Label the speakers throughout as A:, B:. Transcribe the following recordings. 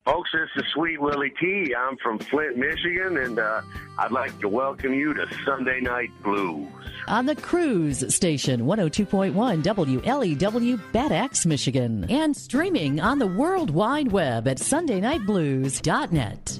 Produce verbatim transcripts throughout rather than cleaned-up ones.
A: Folks, this is Sweet Willie T. I'm from Flint, Michigan, and uh, I'd like to welcome you to Sunday Night Blues.
B: On the Cruise Station, one oh two point one W L E W, Bad Axe, Michigan. And streaming on the World Wide Web at sunday night blues dot net.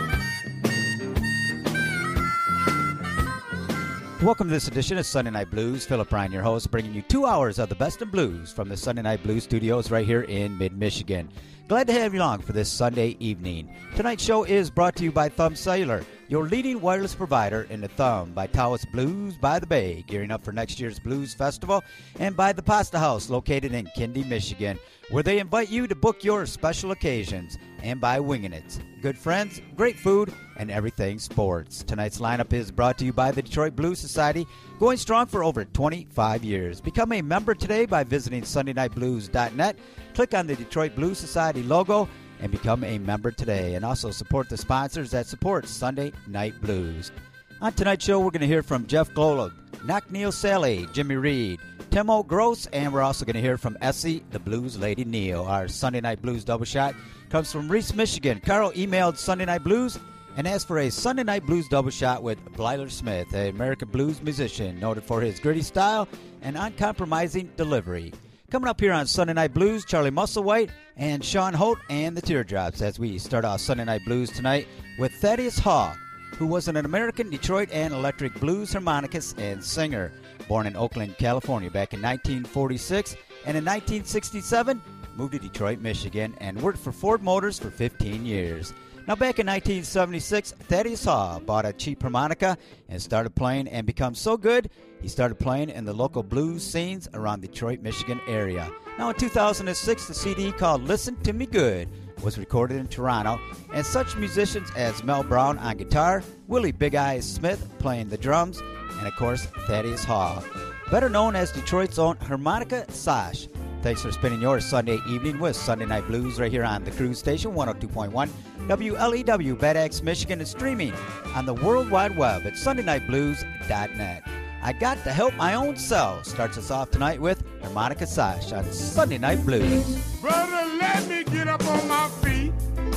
C: Welcome to this edition of Sunday Night Blues. Philip Ryan, your host, bringing you two hours of the best of blues from the Sunday Night Blues studios right here in mid-Michigan. Glad to have you along for this Sunday evening. Tonight's show is brought to you by Thumb Cellular, your leading wireless provider in the Thumb, by Taos Blues by the Bay, gearing up for next year's Blues Festival, and by the Pasta House, located in Kindy, Michigan, where they invite you to book your special occasions, and by Winging It. Good friends, great food, and everything sports. Tonight's lineup is brought to you by the Detroit Blues Society, going strong for over twenty-five years. Become a member today by visiting sunday night blues dot net. Click on the Detroit Blues Society logo and become a member today. And also support the sponsors that support Sunday Night Blues. On tonight's show, we're going to hear from Jeff Golub, Knockneil Sally, Jimmy Reed, Timo Gross, and we're also going to hear from Essie, the Blues Lady Neal. Our Sunday Night Blues double shot comes from Reese, Michigan. Carl emailed Sunday Night Blues and asked for a Sunday Night Blues double shot with Blyler Smith, an American blues musician noted for his gritty style and uncompromising delivery. Coming up here on Sunday Night Blues, Charlie Musselwhite and Sean Holt and the Teardrops, as we start off Sunday Night Blues tonight with Thaddeus Haw, who was an American Detroit and electric blues harmonicist and singer, born in Oakland, California back in nineteen forty-six, and in nineteen sixty-seven moved to Detroit, Michigan, and worked for Ford Motors for fifteen years. Now, back in nineteen seventy-six, Thaddeus Haw bought a cheap harmonica and started playing, and become so good, he started playing in the local blues scenes around the Detroit, Michigan area. Now, in two thousand six, the C D called Listen to Me Good was recorded in Toronto, and such musicians as Mel Brown on guitar, Willie Big Eyes Smith playing the drums, and, of course, Thaddeus Haw, better known as Detroit's own Harmonica Sash. Thanks for spending your Sunday evening with Sunday Night Blues right here on the Cruise Station, one oh two point one W L E W, Bad Axe, Michigan, and streaming on the World Wide Web at sunday night blues dot net. I Got to Help My Own Self starts us off tonight with Harmonica Sash on Sunday Night Blues.
D: Brother, let me get up on my feet.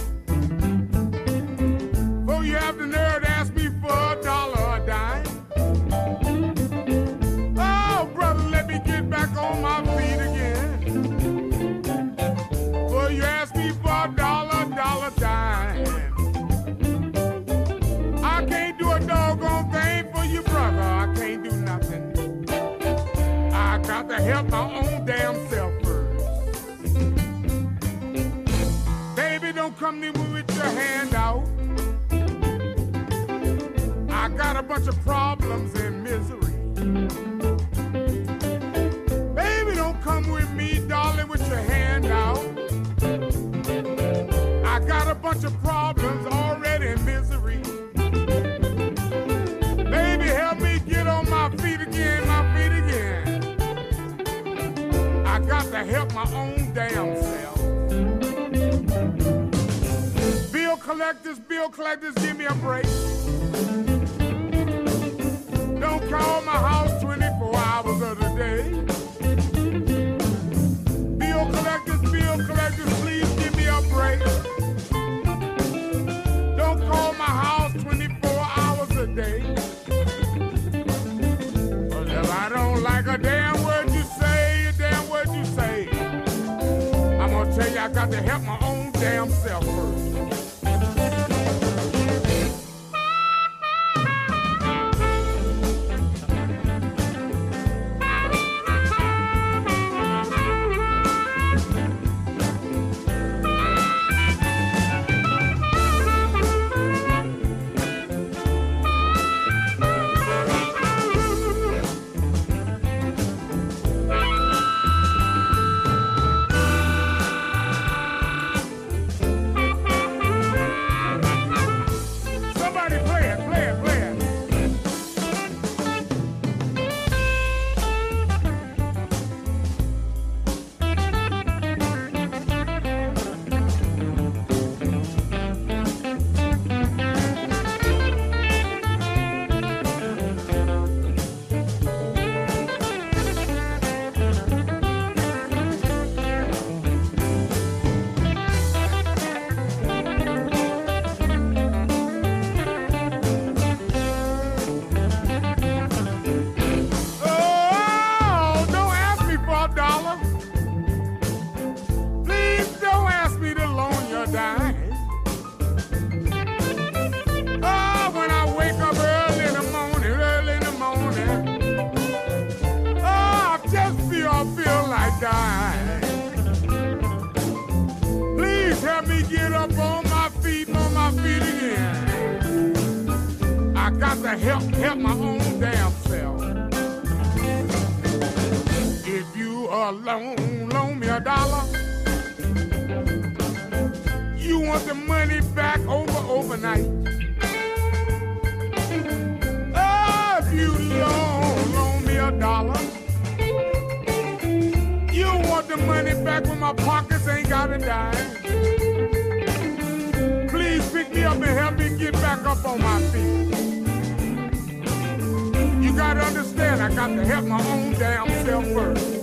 D: Oh, you have the nerve to ask me for a dollar or a dime. Oh, brother, let me get back on my feet again. Oh, you ask me for a dollar, dollar dime. I can't do a doggone thing for you, brother. I can't do nothing. I got to help my own damn self first. Baby, don't come to me with your hand out. I got a bunch of problems and misery. Baby, don't come with me, darling, with your hand out. I got a bunch of problems already in misery. Baby, help me get on my feet again, my feet again. I got to help my own damn self. Bill collectors, bill collectors, give me a break. Don't call my house twenty-four hours of the day. Bill collectors, bill collectors, please give me a break. Don't call my house twenty-four hours a day. But if I don't like a damn word you say, a damn word you say, I'm gonna tell you I got to help my own damn self first. to help, help my own damn self. If you alone loan me a dollar, you want the money back over overnight. Oh, if you loan, loan me a dollar, you want the money back when my pockets ain't got a dime. Please pick me up and help me get back up on my feet. You gotta understand, I got to help my own damn self first.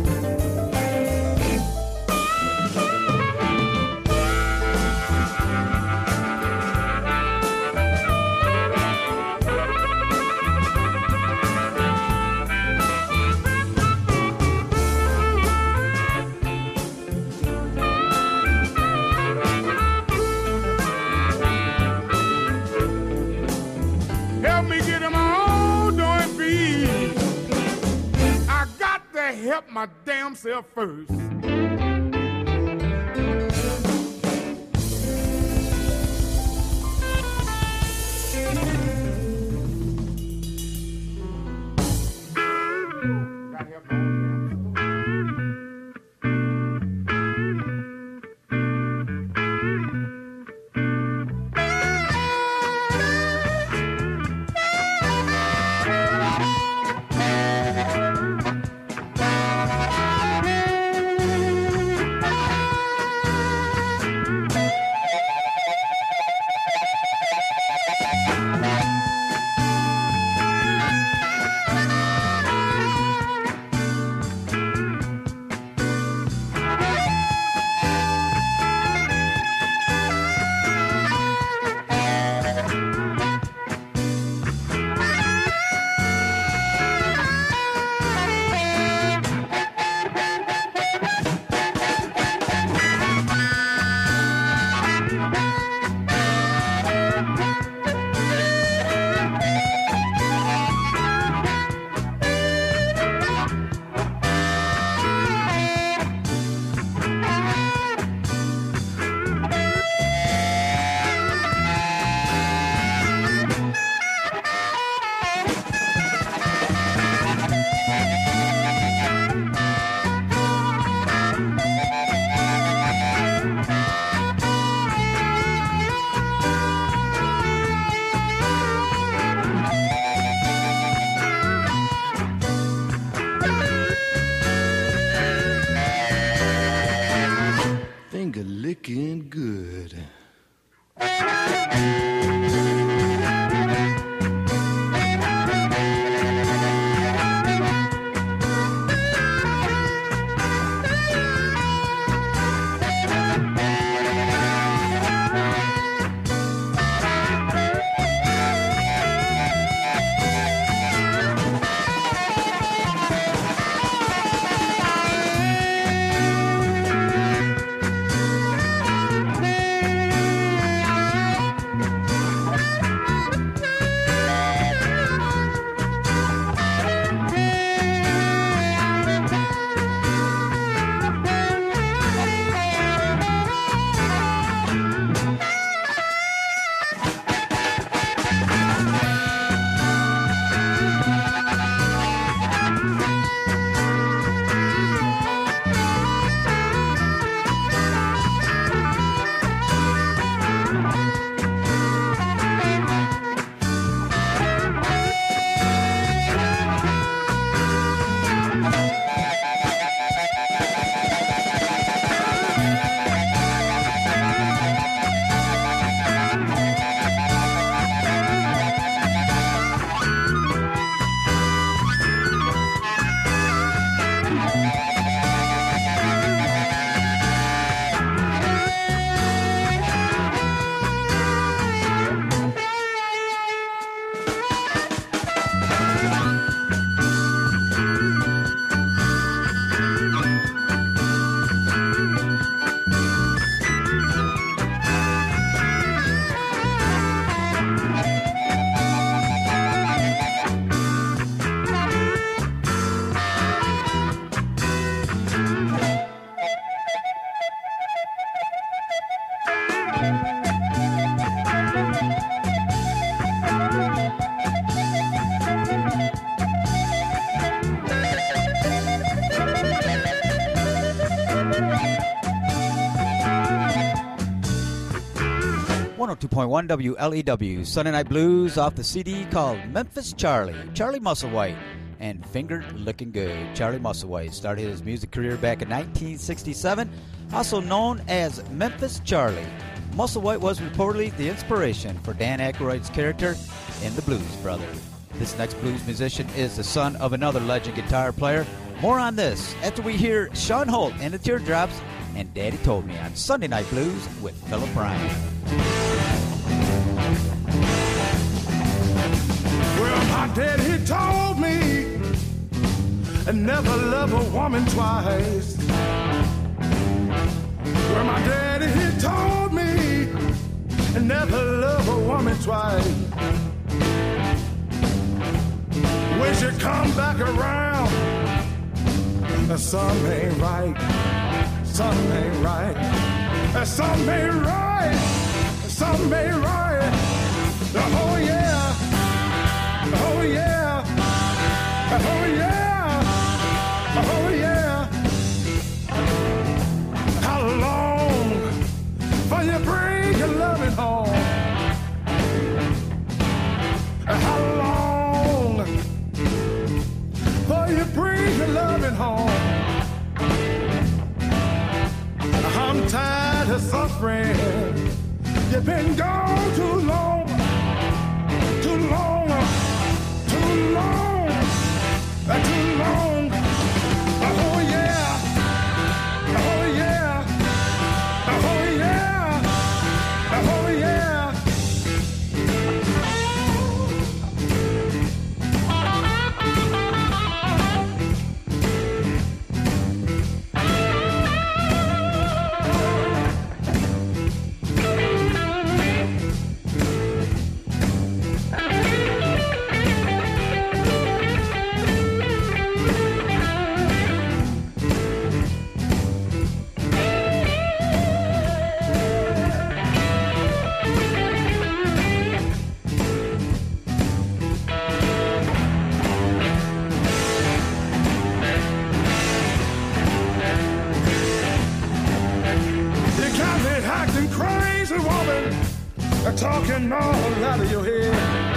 D: Help my damn self first. Gotta help my own
E: Licking good.
C: one oh two point one W L E W, Sunday Night Blues off the C D called Memphis Charlie, Charlie Musselwhite, and Fingered Looking Good. Charlie Musselwhite started his music career back in nineteen sixty-seven, also known as Memphis Charlie. Musselwhite was reportedly the inspiration for Dan Aykroyd's character in The Blues Brothers. This next blues musician is the son of another legend guitar player. More on this after we hear Sean Holt and the Teardrops and Daddy Told Me on Sunday Night Blues with Philip Bryan.
E: Well, my daddy, he told me I never love a woman twice. Well, my daddy, he told me I never love a woman twice. When she come back around, something ain't right, something ain't right, something ain't right, something ain't right. Oh yeah, oh yeah, oh yeah, oh yeah. How long for you bring your loving home? How long for you bring your loving home? I'm tired of suffering. You've been gone too long, too long, too long, too long. Oh yeah, oh yeah, oh yeah, oh yeah. Talking all out of your head.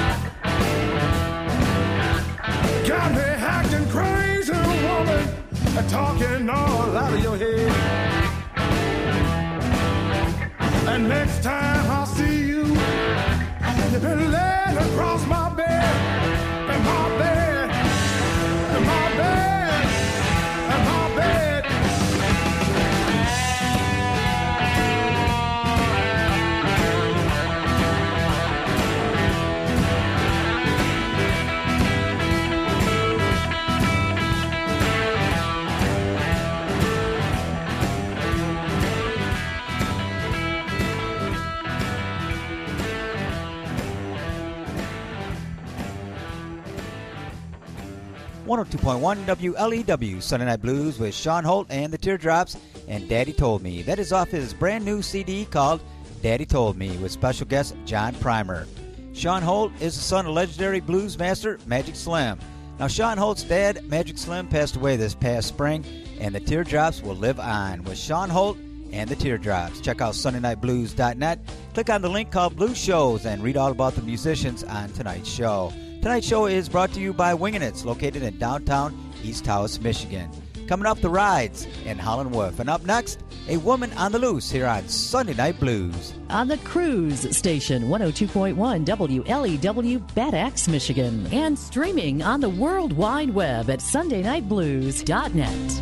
E: Got me acting crazy, woman. Talking all out of your head. And next time I see you, you've been laid across my bed, and my bed, and my bed, and my bed.
C: one oh two point one W L E W, Sunday Night Blues with Sean Holt and the Teardrops and Daddy Told Me. That is off his brand new C D called Daddy Told Me with special guest John Primer. Sean Holt is the son of legendary blues master Magic Slim. Now, Sean Holt's dad, Magic Slim, passed away this past spring, and the Teardrops will live on with Sean Holt and the Teardrops. Check out Sunday Night Blues dot net. Click on the link called Blues Shows and read all about the musicians on tonight's show. Tonight's show is brought to you by Wingin' It's, located in downtown East Taos, Michigan. Coming up, the Rides and Holland Wolf. And up next, A Woman on the Loose here on Sunday Night Blues.
B: On the Cruise Station, one oh two point one W L E W, Bad Axe, Michigan. And streaming on the World Wide Web at Sunday Night Blues dot net.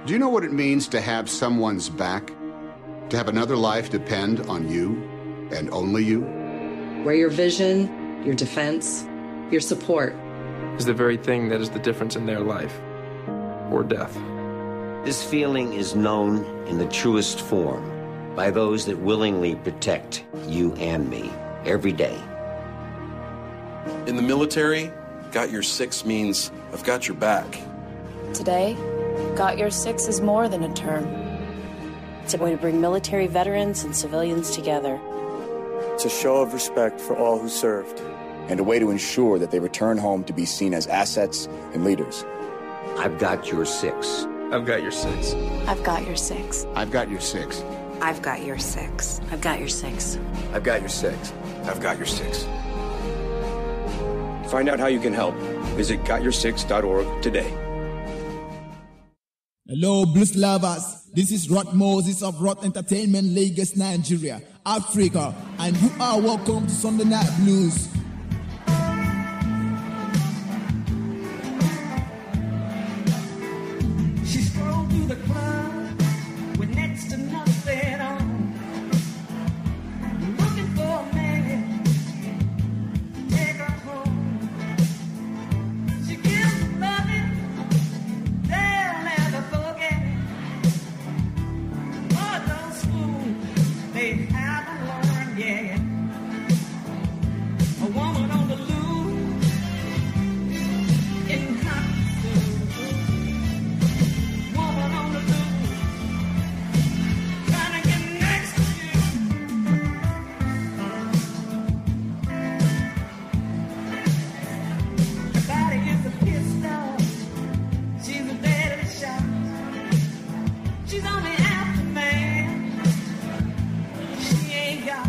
F: Do you know what it means to have someone's back? To have another life depend on you and only you?
G: Where your vision, your defense, your support
H: is the very thing that is the difference in their life or death.
I: This feeling is known in the truest form by those that willingly protect you and me every day.
J: In the military, got your six means I've got your back.
K: Today, got your six is more than a term. It's a way to bring military veterans and civilians together.
L: It's a show of respect for all who served, and a way to ensure that they return home to be seen as assets and leaders.
I: I've got your six.
H: I've got your six.
K: I've got your six.
F: I've got your six.
M: I've got your six.
K: I've got your six.
L: I've got your six.
J: I've got your six.
N: Find out how you can help. Visit got your six dot org today.
O: Hello, blues lovers. This is Rod Moses of Rod Entertainment, Lagos, Nigeria, Africa, and you are welcome to Sunday Night Blues.
P: She strolled through the club with next to nothing on, looking for a man to take her home. She gives loving, they'll never forget. Oh, those fools, they haven't learned yet. A woman on the loose in hot pursuit. Woman on the loose, trying to get next to you. Her body is a pistol. She's a deadly shot. She's only after man. She ain't got.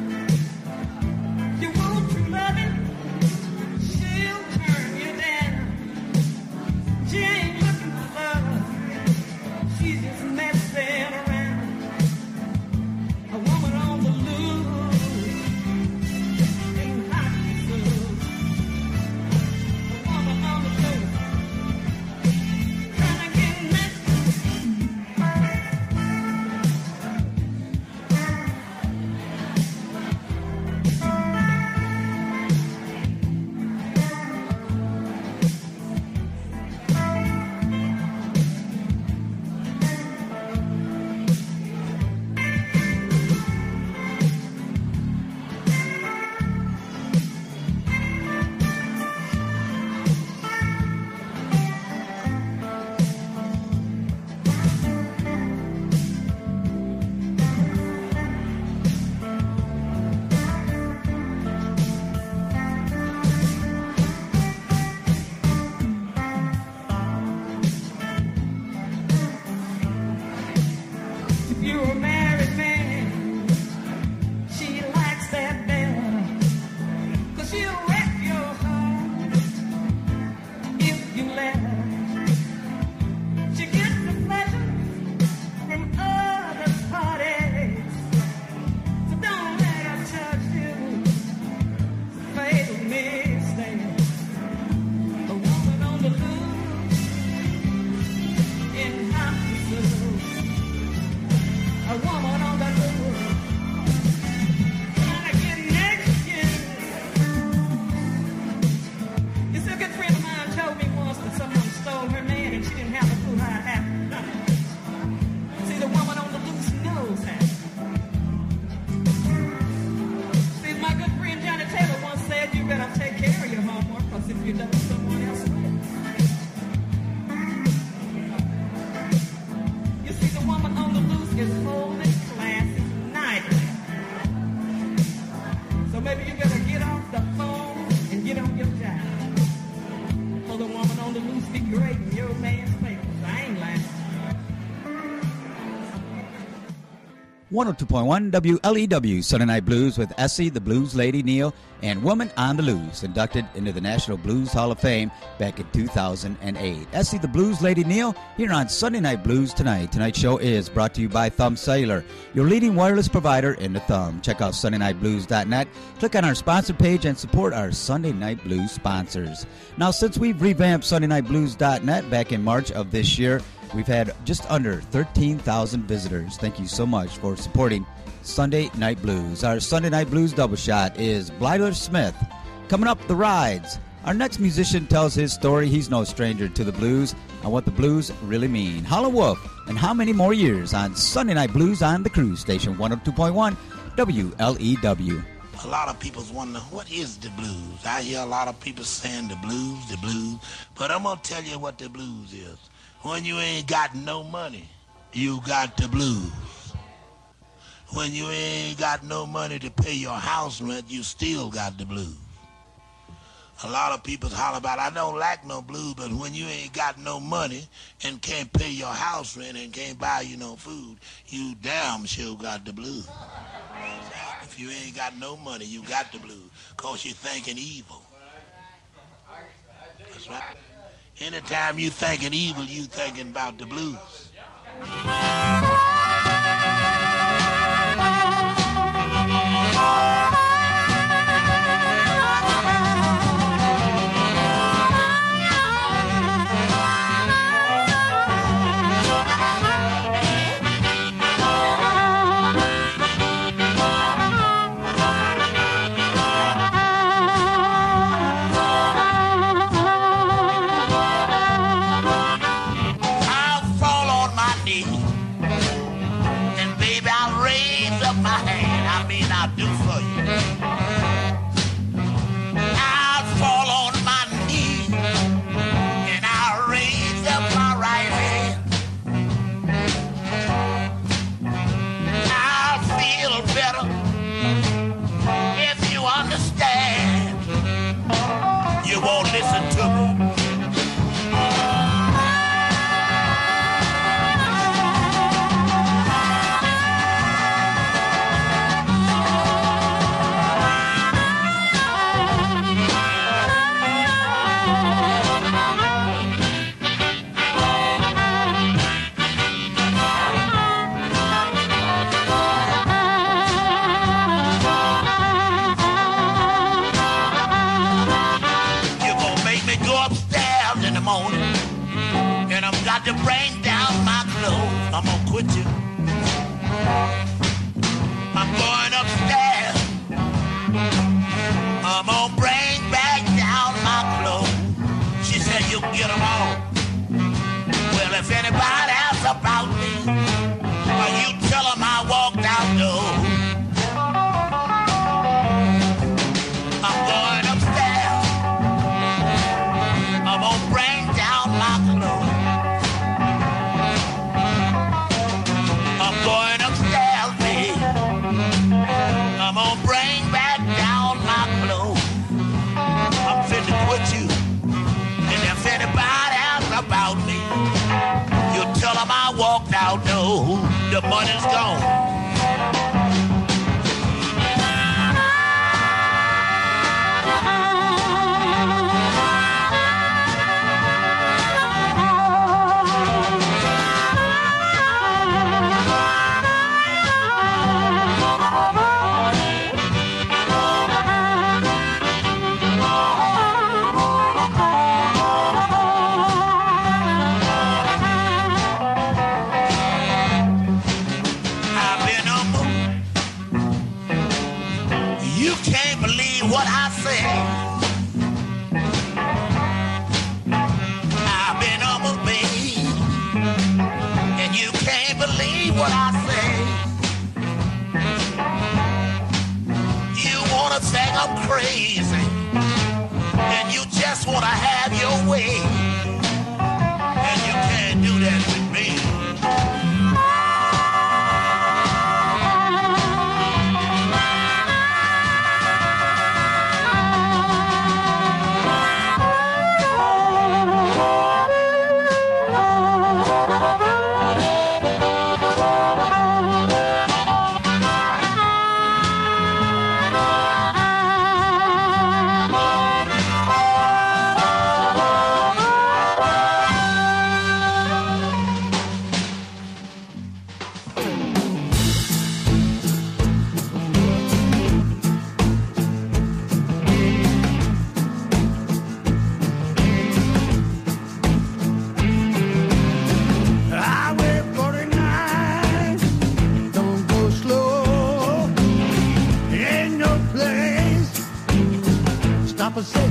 P: You want true loving? She'll turn you down. She ain't looking for love. She's just messing around. A woman on the loose in hot pursuit. A woman on the loose trying to get next to If you're a married man, she likes that better. 'Cause she'll wreck your heart if you let her. She gets the pleasure from other parties. So don't let her touch you. Fatal mistake. A woman on the loose in hot pursuit. A woman on the loose, trying to get next to you. You see, a good friend of mine told me once that someone stole her man and she didn't have a clue how it happened. See, the woman on the loose knows how. See, my good friend Johnny Taylor once said, you better take care of your homework, because if you don't, someone else will. You see, the woman on the loose is holding classes nightly. So maybe you better get off the phone and get on your job. For the woman on the loose be great in your man's papers. I ain't lying.
C: one oh two point one W L E W, Sunday Night Blues with Essie, the Blues Lady Neal, and Woman on the Loose, inducted into the National Blues Hall of Fame back in two thousand eight. Essie, the Blues Lady Neal, here on Sunday Night Blues tonight. Tonight's show is brought to you by Thumb Cellular, your leading wireless provider in the thumb. Check out Sunday Night Blues dot net, click on our sponsor page, and support our Sunday Night Blues sponsors. Now, since we've revamped Sunday Night Blues dot net back in March of this year, We've had just under thirteen thousand visitors. Thank you so much for supporting Sunday Night Blues. Our Sunday Night Blues double shot is Blyther Smith. Coming up, The Rides. Our next musician tells his story. He's no stranger to the blues and what the blues really mean. Howlin' Wolf, and how many more years on Sunday Night Blues on the Cruise Station, one oh two point one W L E W.
Q: A lot of people's wondering, what is the blues? I hear a lot of people saying the blues, the blues. But I'm going to tell you what the blues is. When you ain't got no money, you got the blues. When you ain't got no money to pay your house rent, you still got the blues. A lot of people holler about, I don't like no blues, but when you ain't got no money and can't pay your house rent and can't buy you no food, you damn sure got the blues. If you ain't got no money, you got the blues, because you're thinking evil. That's right. Anytime you thinking evil, you thinking about the blues. Listen to me. To bring down my clothes, I'm gonna quit you. I'm going upstairs. I'm gonna bring back down my clothes. She said you can get them all. Well, if anybody asks about me, well, you tell them I walked out door. I'm going upstairs. I'm gonna bring down my clothes. I'm gonna bring back down my clothes. I'm finna quit you. And if anybody asks about me, you tell them I walked out, no, the money's gone.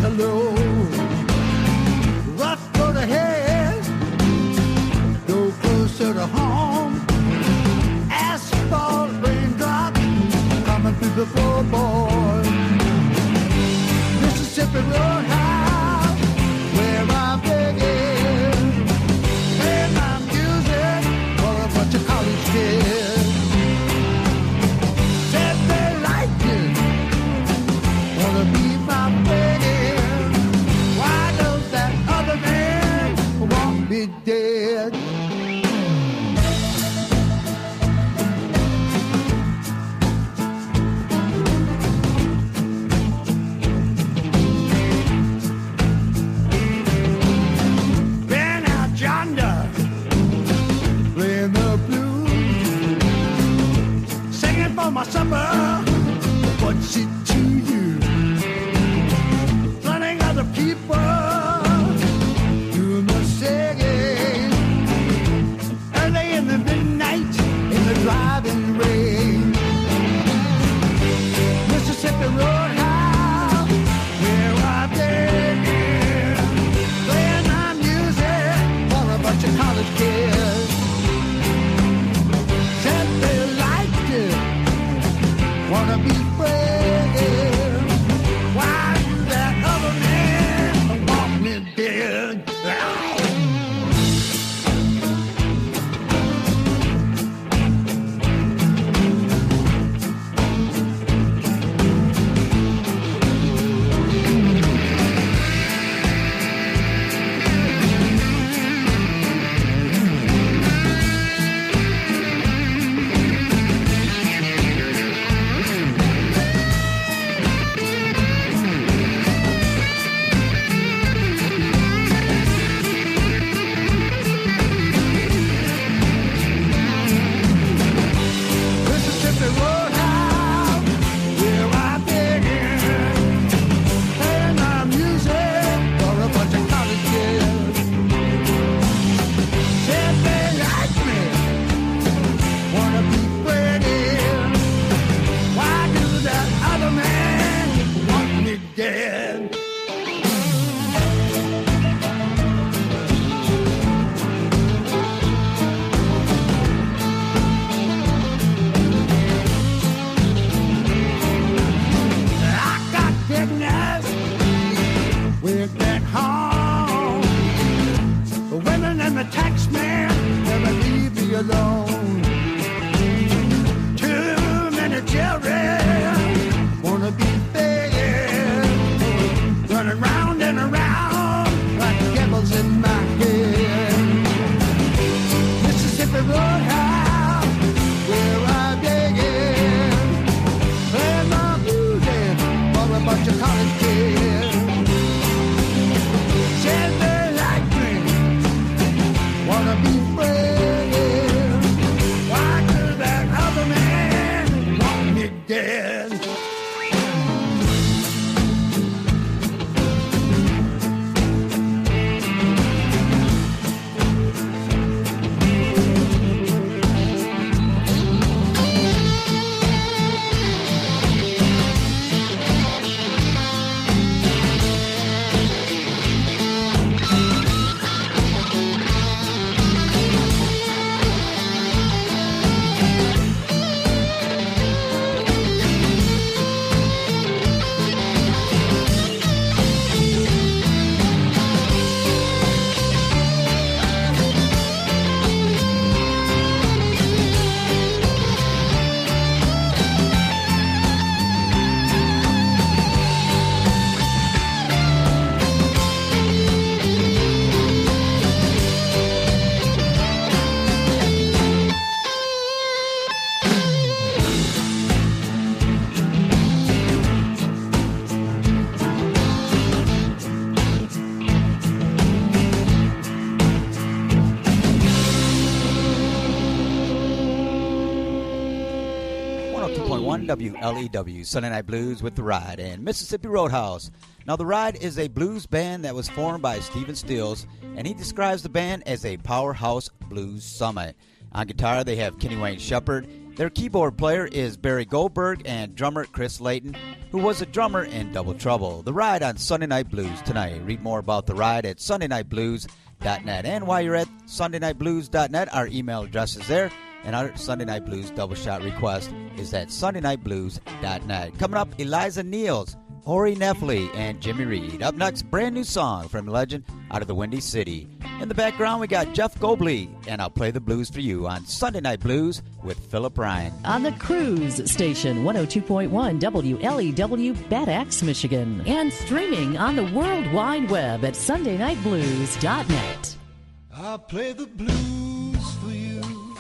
E: hello. Rough road ahead, go closer to home. Asphalt raindrop coming through the floorboard. Mississippi Roadhouse, where I'm begging. Play my music for a bunch of college kids. Said they liked it, wanna be my friend. Why does that other man want me dead? Been out yonder, playing the blues, singing for my supper. What's it to you? Running other people, doing the singing. Early in the midnight, in the driving rain. Mississippi Roadhouse, where I'm digging. Playing my music for a bunch of college kids. Said they liked it, wanna be friends. Why do that other man want me dead? Mississippi Roadhouse, where I'm digging. Playing my music for a bunch of college kids. Said they like me, wanna be friends. Why do that other man want me dead? I got business with that home. The women and the tax man never leave me alone. Too many children wanna be fed, running round and around like devils in my head. Mississippi Roadhouse, where I'm digging. Play my music for a bunch of college kids. Said they like me, wanna be friends. Why does that other man want me dead?
C: W L E W, Sunday Night Blues with The Ride and Mississippi Roadhouse. Now, The Ride is a blues band that was formed by Stephen Stills, and he describes the band as a powerhouse blues summit. On guitar, they have Kenny Wayne Shepherd. Their keyboard player is Barry Goldberg and drummer Chris Layton, who was a drummer in Double Trouble. The Ride on Sunday Night Blues tonight. Read more about The Ride at sunday night blues dot net. And while you're at sunday night blues dot net, our email address is there. And our Sunday Night Blues double shot request is at sunday night blues dot net. Coming up, Eliza Niels, Ori Nefli, and Jimmy Reed. Up next, brand new song from Legend out of the Windy City. In the background, we got Jeff Gobley, and I'll play the blues for you on Sunday Night Blues with Philip Ryan.
B: On the Cruise Station, one oh two point one W L E W, Bad Axe, Michigan. And streaming on the World Wide Web at sunday night blues dot net.
E: I'll play the blues for you.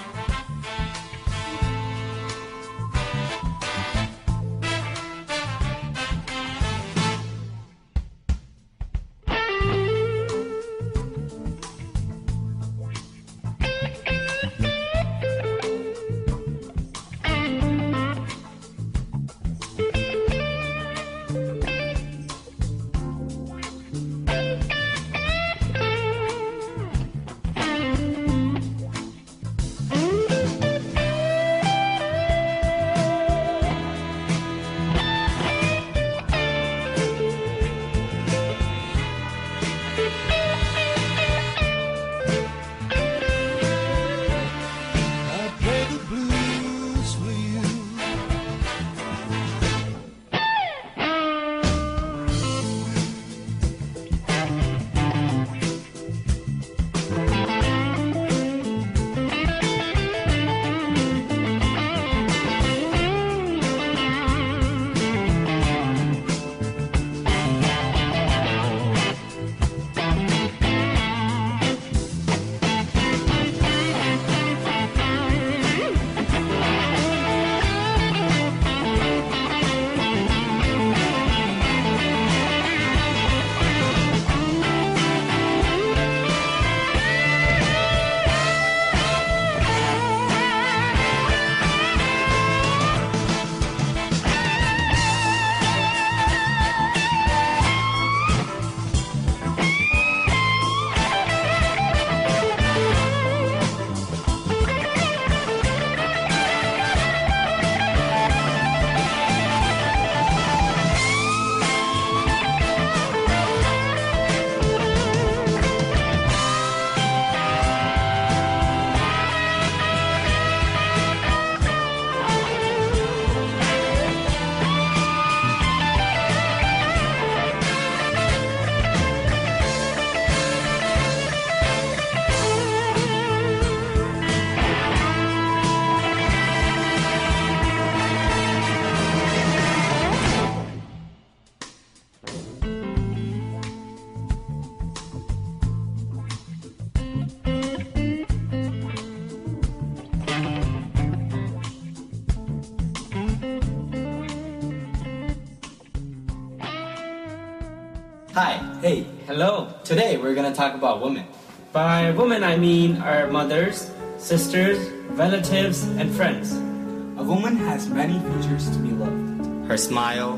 R: Hi, hey, hello. Today we're going to talk about women. By women I mean our mothers, sisters, relatives, and friends.
S: A woman has many features to be loved.
R: Her smile,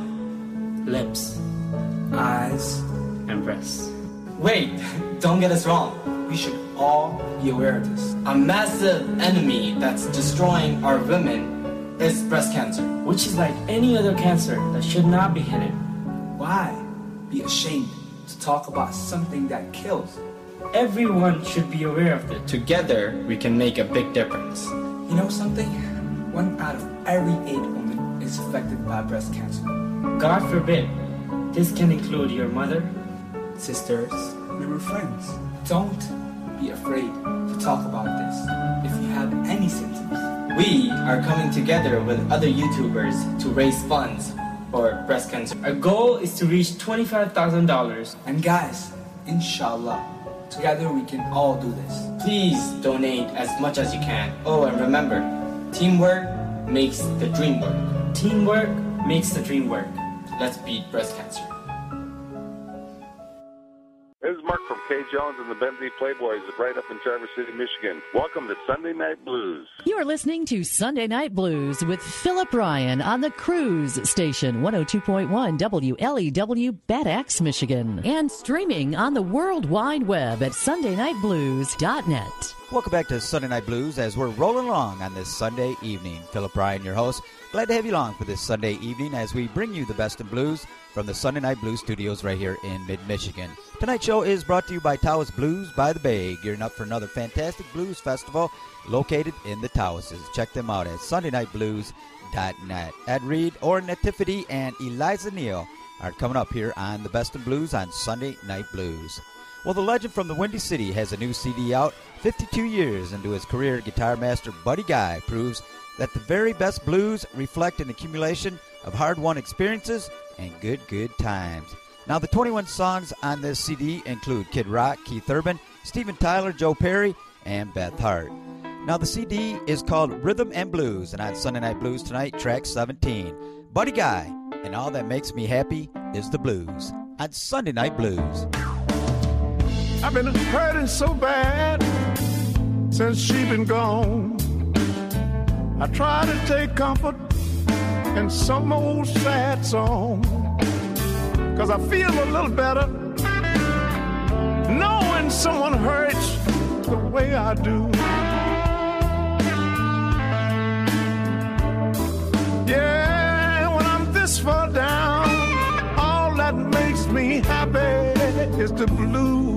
R: lips,
S: eyes,
R: and breasts. Wait, don't get us wrong.
S: We should all be aware of this.
R: A massive enemy that's destroying our women is breast cancer, which is like any other cancer that should not be hidden.
S: Why be ashamed to talk about something that kills?
R: Everyone should be aware of it. Together, we can make a big difference.
S: You know something? One out of every eight women is affected by breast cancer.
R: God forbid. This can include your mother,
S: sisters, maybe friends. Don't be afraid to talk about this if you have any symptoms.
R: We are coming together with other YouTubers to raise funds for breast cancer. Our goal is to reach twenty-five thousand dollars.
S: And guys, inshallah, together we can all do this.
R: Please donate as much as you can. Oh, and remember, teamwork makes the dream work. Teamwork makes the dream work. Let's beat breast cancer.
T: This is Mark from Kay Jones and the Bentley Playboys right up in Traverse City, Michigan. Welcome to Sunday Night Blues.
B: You are listening to Sunday Night Blues with Philip Ryan on the Cruise Station, one oh two point one W L E W, Bad Axe, Michigan, and streaming on the World Wide Web at sunday night blues dot net.
C: Welcome back to Sunday Night Blues as we're rolling along on this Sunday evening. Philip Ryan, your host. Glad to have you along for this Sunday evening as we bring you the best in blues from the Sunday Night Blues studios right here in mid-Michigan. Tonight's show is brought to you by Tawas Blues by the Bay, gearing up for another fantastic blues festival located in the Tawases. Check them out at sunday night blues dot net. Ed Reed, Orrin Nativity, and Eliza Neal are coming up here on the Best in Blues on Sunday Night Blues. Well, the legend from the Windy City has a new C D out. fifty-two years into his career, guitar master Buddy Guy proves that the very best blues reflect an accumulation of hard-won experiences and good, good times. Now, the twenty-one songs on this C D include Kid Rock, Keith Urban, Steven Tyler, Joe Perry, and Beth Hart. Now, the C D is called Rhythm and Blues, and on Sunday Night Blues tonight, track seventeen, Buddy Guy, and All That Makes Me Happy Is the Blues on Sunday Night Blues.
E: I've been hurting so bad since she been gone. I try to take comfort in some old sad song, 'cause I feel a little better knowing someone hurts the way I do. Yeah, when I'm this far down, all that makes me happy is the blues.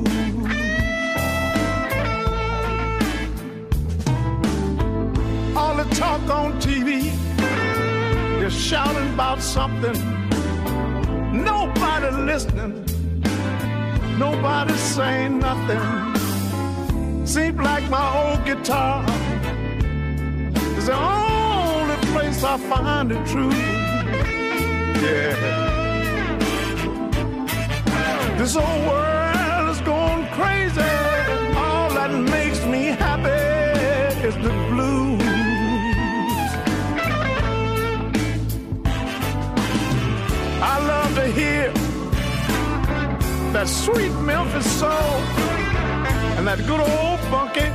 E: All the talk on T V is shouting about something. Nobody listening. Nobody saying nothing. Seems like my old guitar is the only place I find the truth. Yeah. This whole world is going crazy. All that makes me happy is the blues. I love to hear that sweet Memphis soul and that good old funky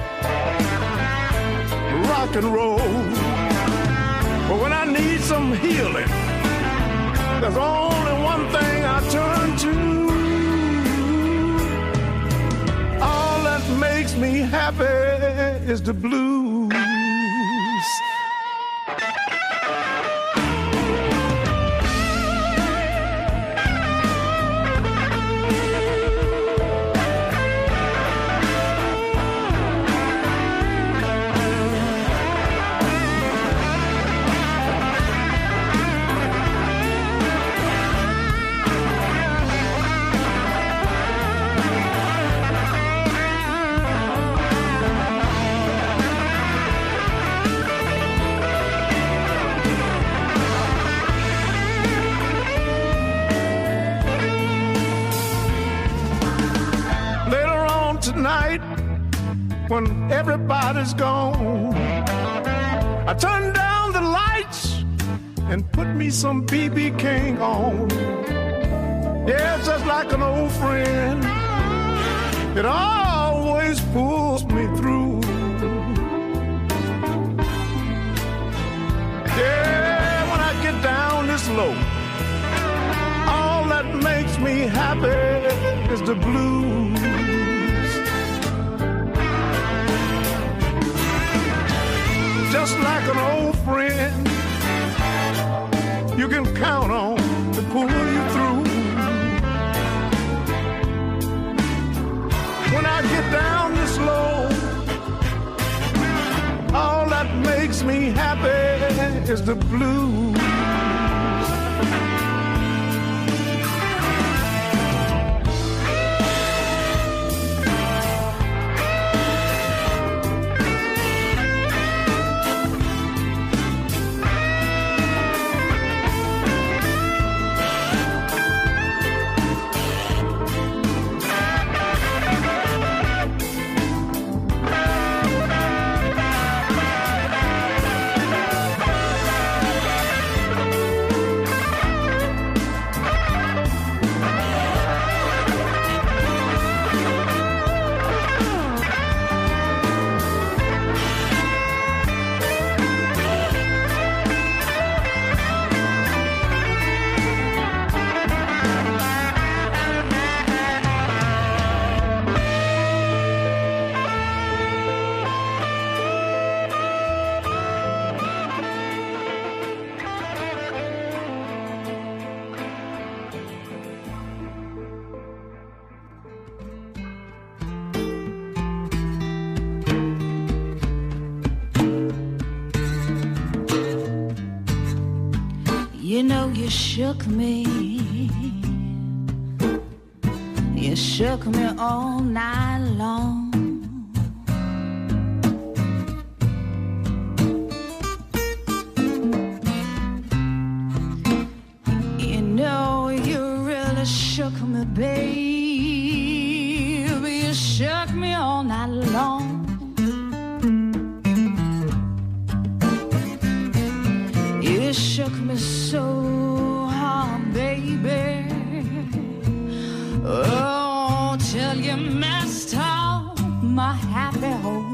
E: rock and roll. But when I need some healing, there's only one thing I turn to. All that makes me happy is the blues. When everybody's gone, I turn down the lights and put me some B B King on. Yeah, just like an old friend, it always pulls me through. Yeah, when I get down this low, all that makes me happy is the blues. Just like an old friend, you can count on to pull you through. When I get down this low, all that makes me happy is the blues.
P: You know you shook me. You shook me all night long. You know you really shook me, babe. You shook me all night long. You shook me so hard, baby. Oh, till you messed up my happy home.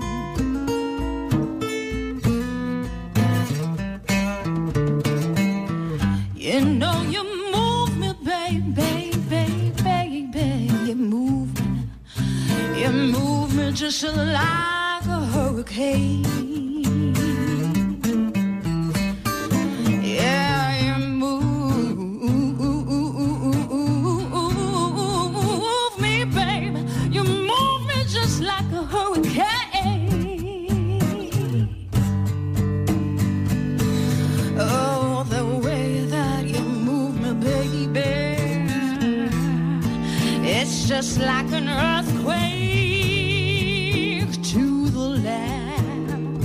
P: You know you move me, baby, baby, baby. You move me, you move me just like a hurricane. Just like an earthquake to the land.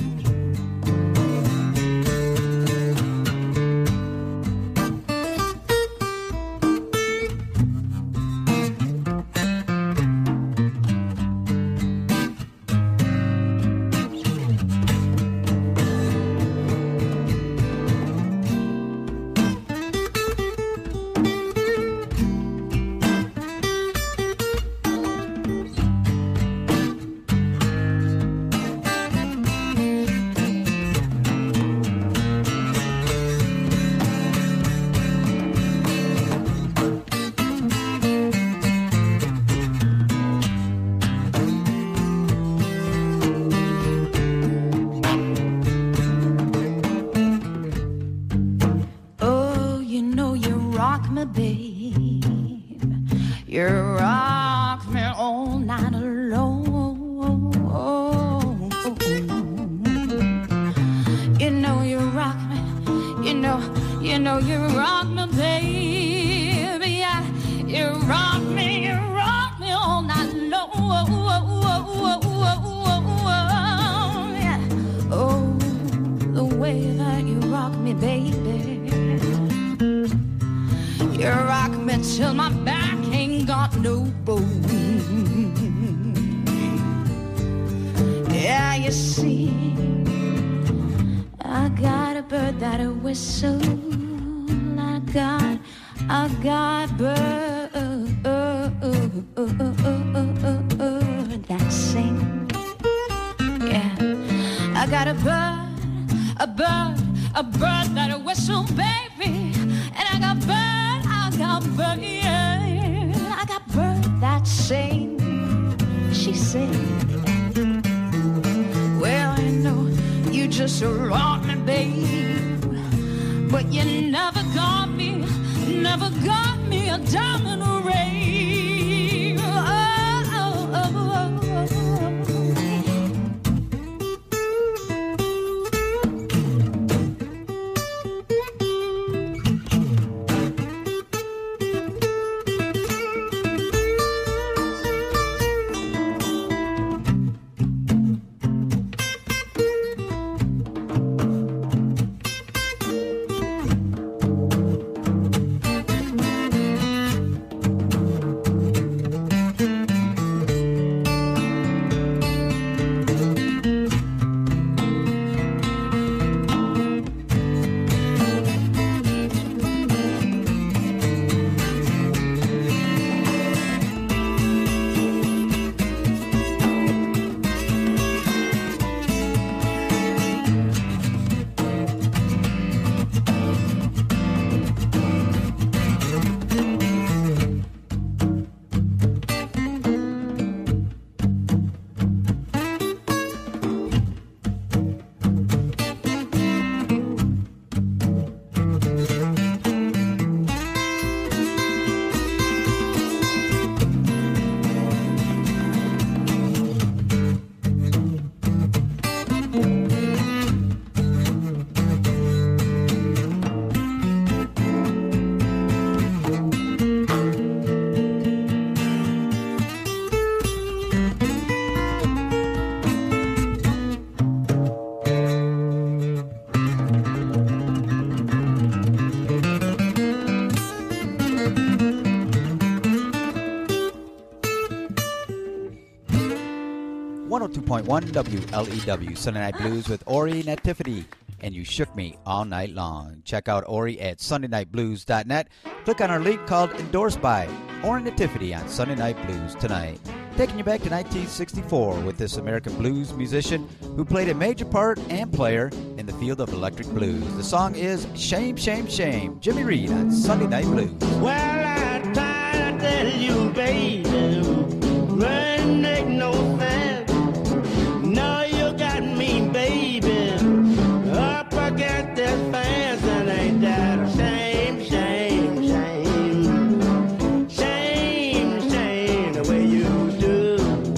C: one oh two point one W L E W. Sunday Night Blues with Ori Nativity. And You Shook Me All Night Long. Check out Ori at sunday night blues dot net. Click on our link called Endorsed by Ori Nativity on Sunday Night Blues tonight. Taking you back to nineteen sixty-four with this American blues musician who played a major part and player in the field of electric blues. The song is Shame, Shame, Shame. Jimmy Reed on Sunday Night Blues.
P: Well, I try to tell you, baby, run make no sense. No, you got me, baby, up against this fence, and ain't that a shame, shame, shame, shame, shame, the way you do.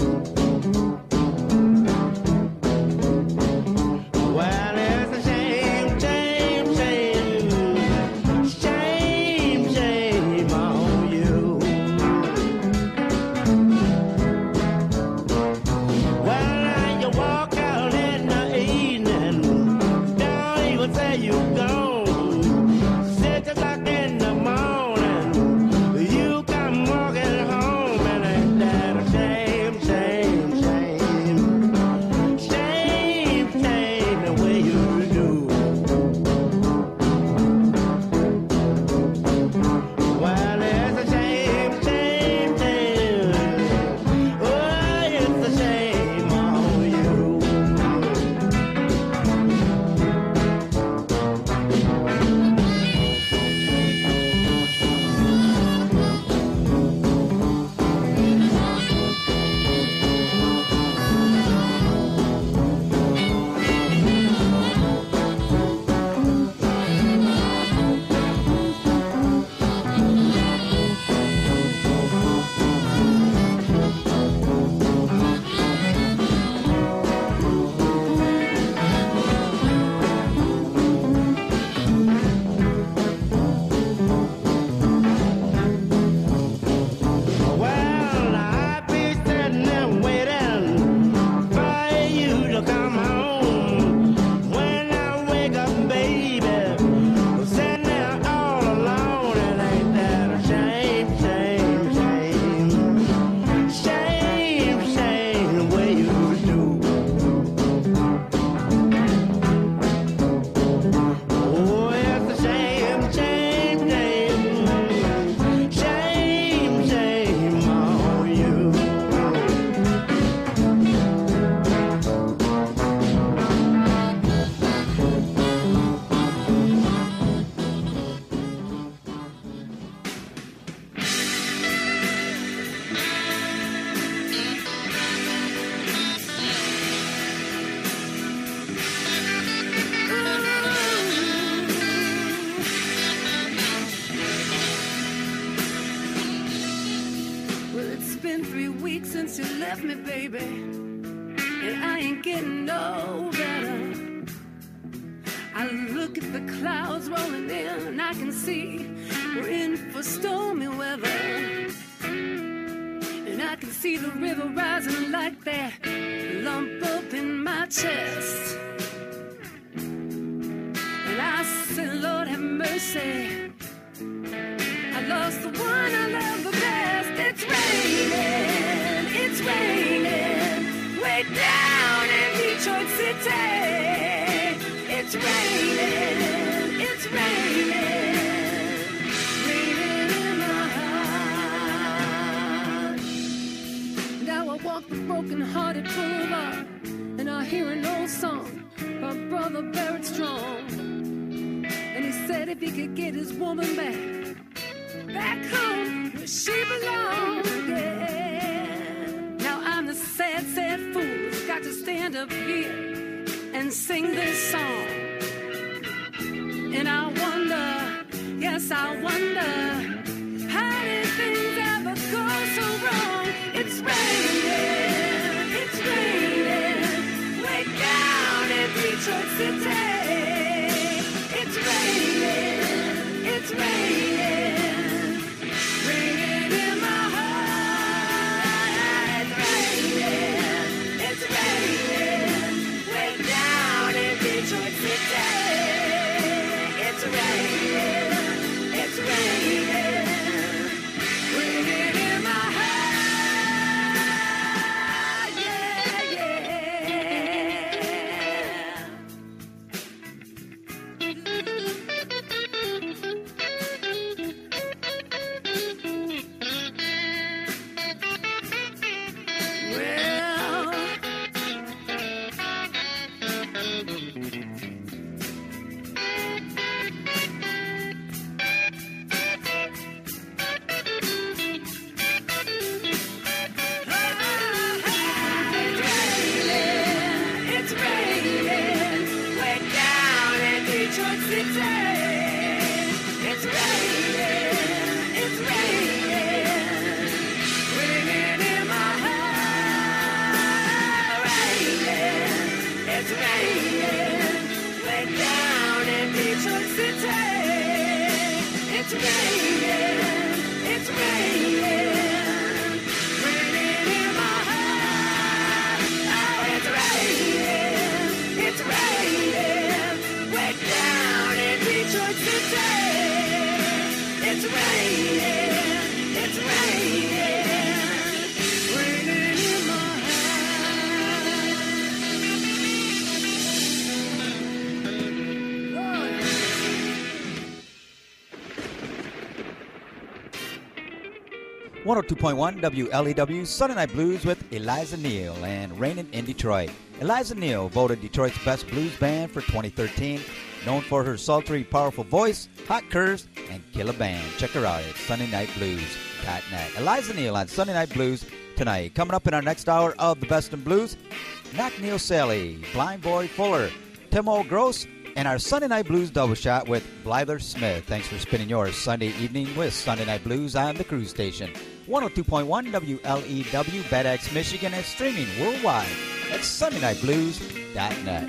P: Well, it's a shame, shame, shame, shame, shame on you. Well, now you walk out in the evening, don't even say you gone. Six o'clock in the morning, you come walking home, and ain't that a shame, shame, shame, shame, shame, the way you do. Well, it's a shame, shame, shame. Oh, it's a shame on you. Well, I be sitting there waiting for you to come home. When I wake up, baby, I'm sitting there all alone, and ain't that a shame, shame, shame, shame, shame, the way you do. Oh, it's a shame, shame, shame, shame, shame on you.
U: Well, it's been three weeks since you left me, baby, and I ain't getting no better. I look at the clouds rolling in, and I can see we're in for stormy weather. And I can see the river rising like that lump up in my chest. And I said, Lord have mercy, I lost the one I love the best. It's raining, it's raining, way down in Detroit City. It's raining, it's raining, raining in my heart. Now I walk the broken-hearted boulevard, and I hear an old song by Brother Barrett Strong. And he said if he could get his woman back, back home where she belongs, yeah. Now I'm the sad, sad fool who's got to stand up here and sing this song. And I wonder, yes, I wonder, how did things ever go so wrong? It's raining, it's raining, way down in Detroit City. It's raining, it's raining, raining in my heart. It's raining, it's raining, way down in Detroit City. It's raining, it's raining.
C: one oh two point one W L E W, Sunday Night Blues with Eliza Neal and Rainin' in Detroit. Eliza Neal, voted Detroit's best blues band for twenty thirteen, known for her sultry, powerful voice, hot curves, and killer band. Check her out at sunday night blues dot net. Eliza Neal on Sunday Night Blues tonight. Coming up in our next hour of the Best in Blues, Knock Neil Sally, Blind Boy Fuller, Timo Gross, and our Sunday Night Blues double shot with Blyther Smith. Thanks for spending your Sunday evening with Sunday Night Blues on the Cruise Station. one oh two point one W L E W, Bad Axe, Michigan, and streaming worldwide at sunday night blues dot net.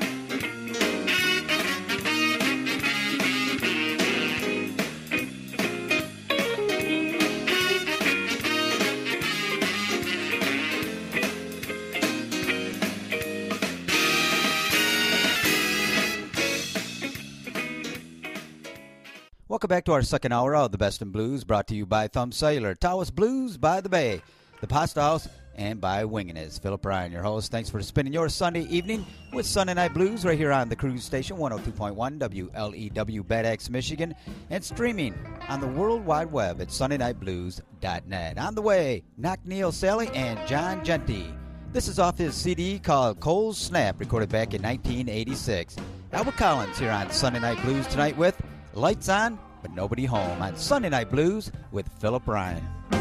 C: Welcome back to our second hour of the Best in Blues, brought to you by Thumb Cellular, Tawas Blues by the Bay, the Pasta House, and by Wingin' It. Philip Ryan, your host. Thanks for spending your Sunday evening with Sunday Night Blues right here on the Cruise Station, one oh two point one W L E W, Bad Axe, Michigan, and streaming on the World Wide Web at sunday night blues dot net. On the way, Knock Neil Sally and John Genty. This is off his C D called Cold Snap, recorded back in nineteen eighty-six. Albert Collins here on Sunday Night Blues tonight with Lights On, but Nobody Home on Sunday Night Blues with Philip Ryan.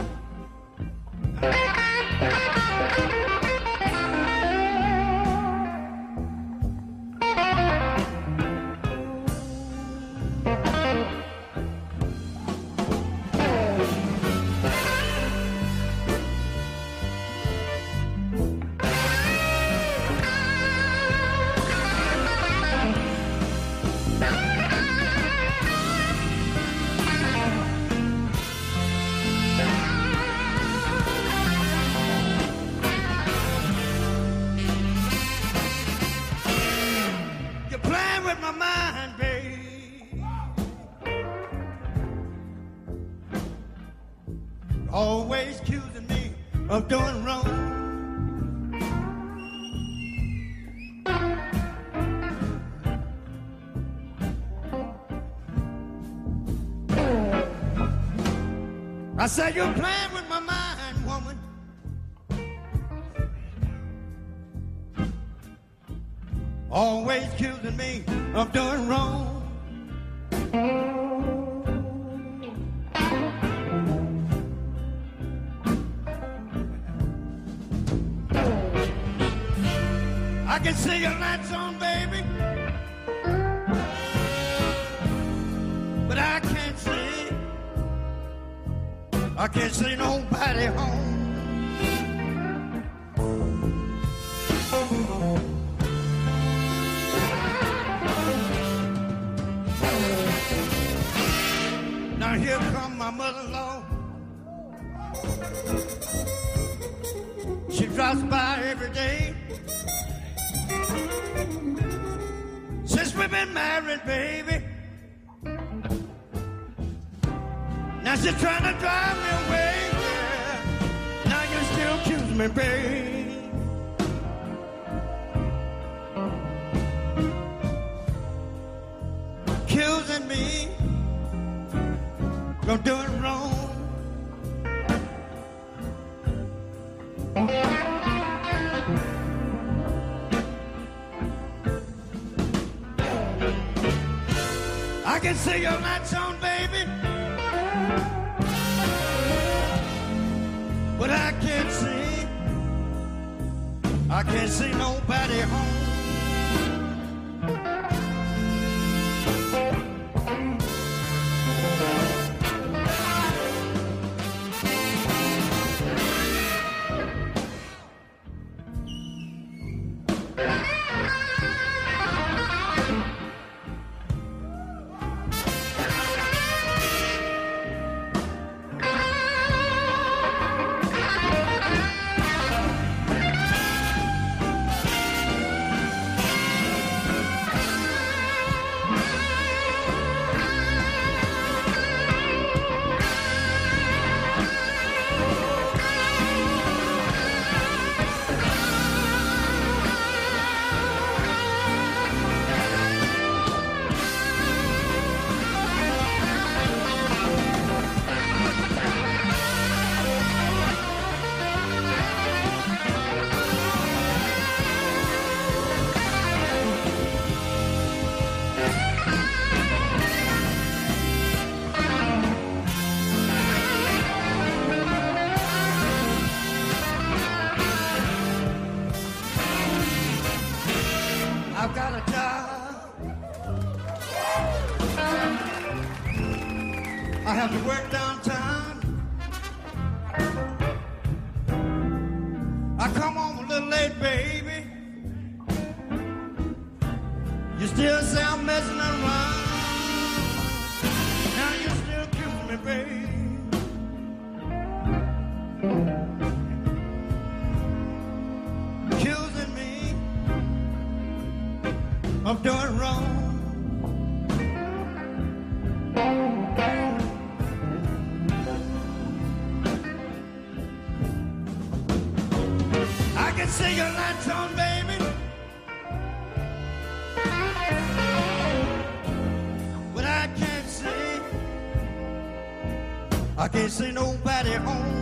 E: Always accusing me of doing wrong. I said you're playing with my mind, woman. Always accusing me of doing wrong. I can see your lights on, baby, but I can't see, I can't see nobody home. Now here come my mother-in-law. She drops by every day. Since we've been married, baby, now she's trying to drive me away, yeah. Now you still accuse me, babe. Accusing me of doing wrong. can see your lights on, baby, but I can't see, I can't see nobody home.
A: of doing wrong. I can see your lights on, baby, but I can't see, I can't see nobody home.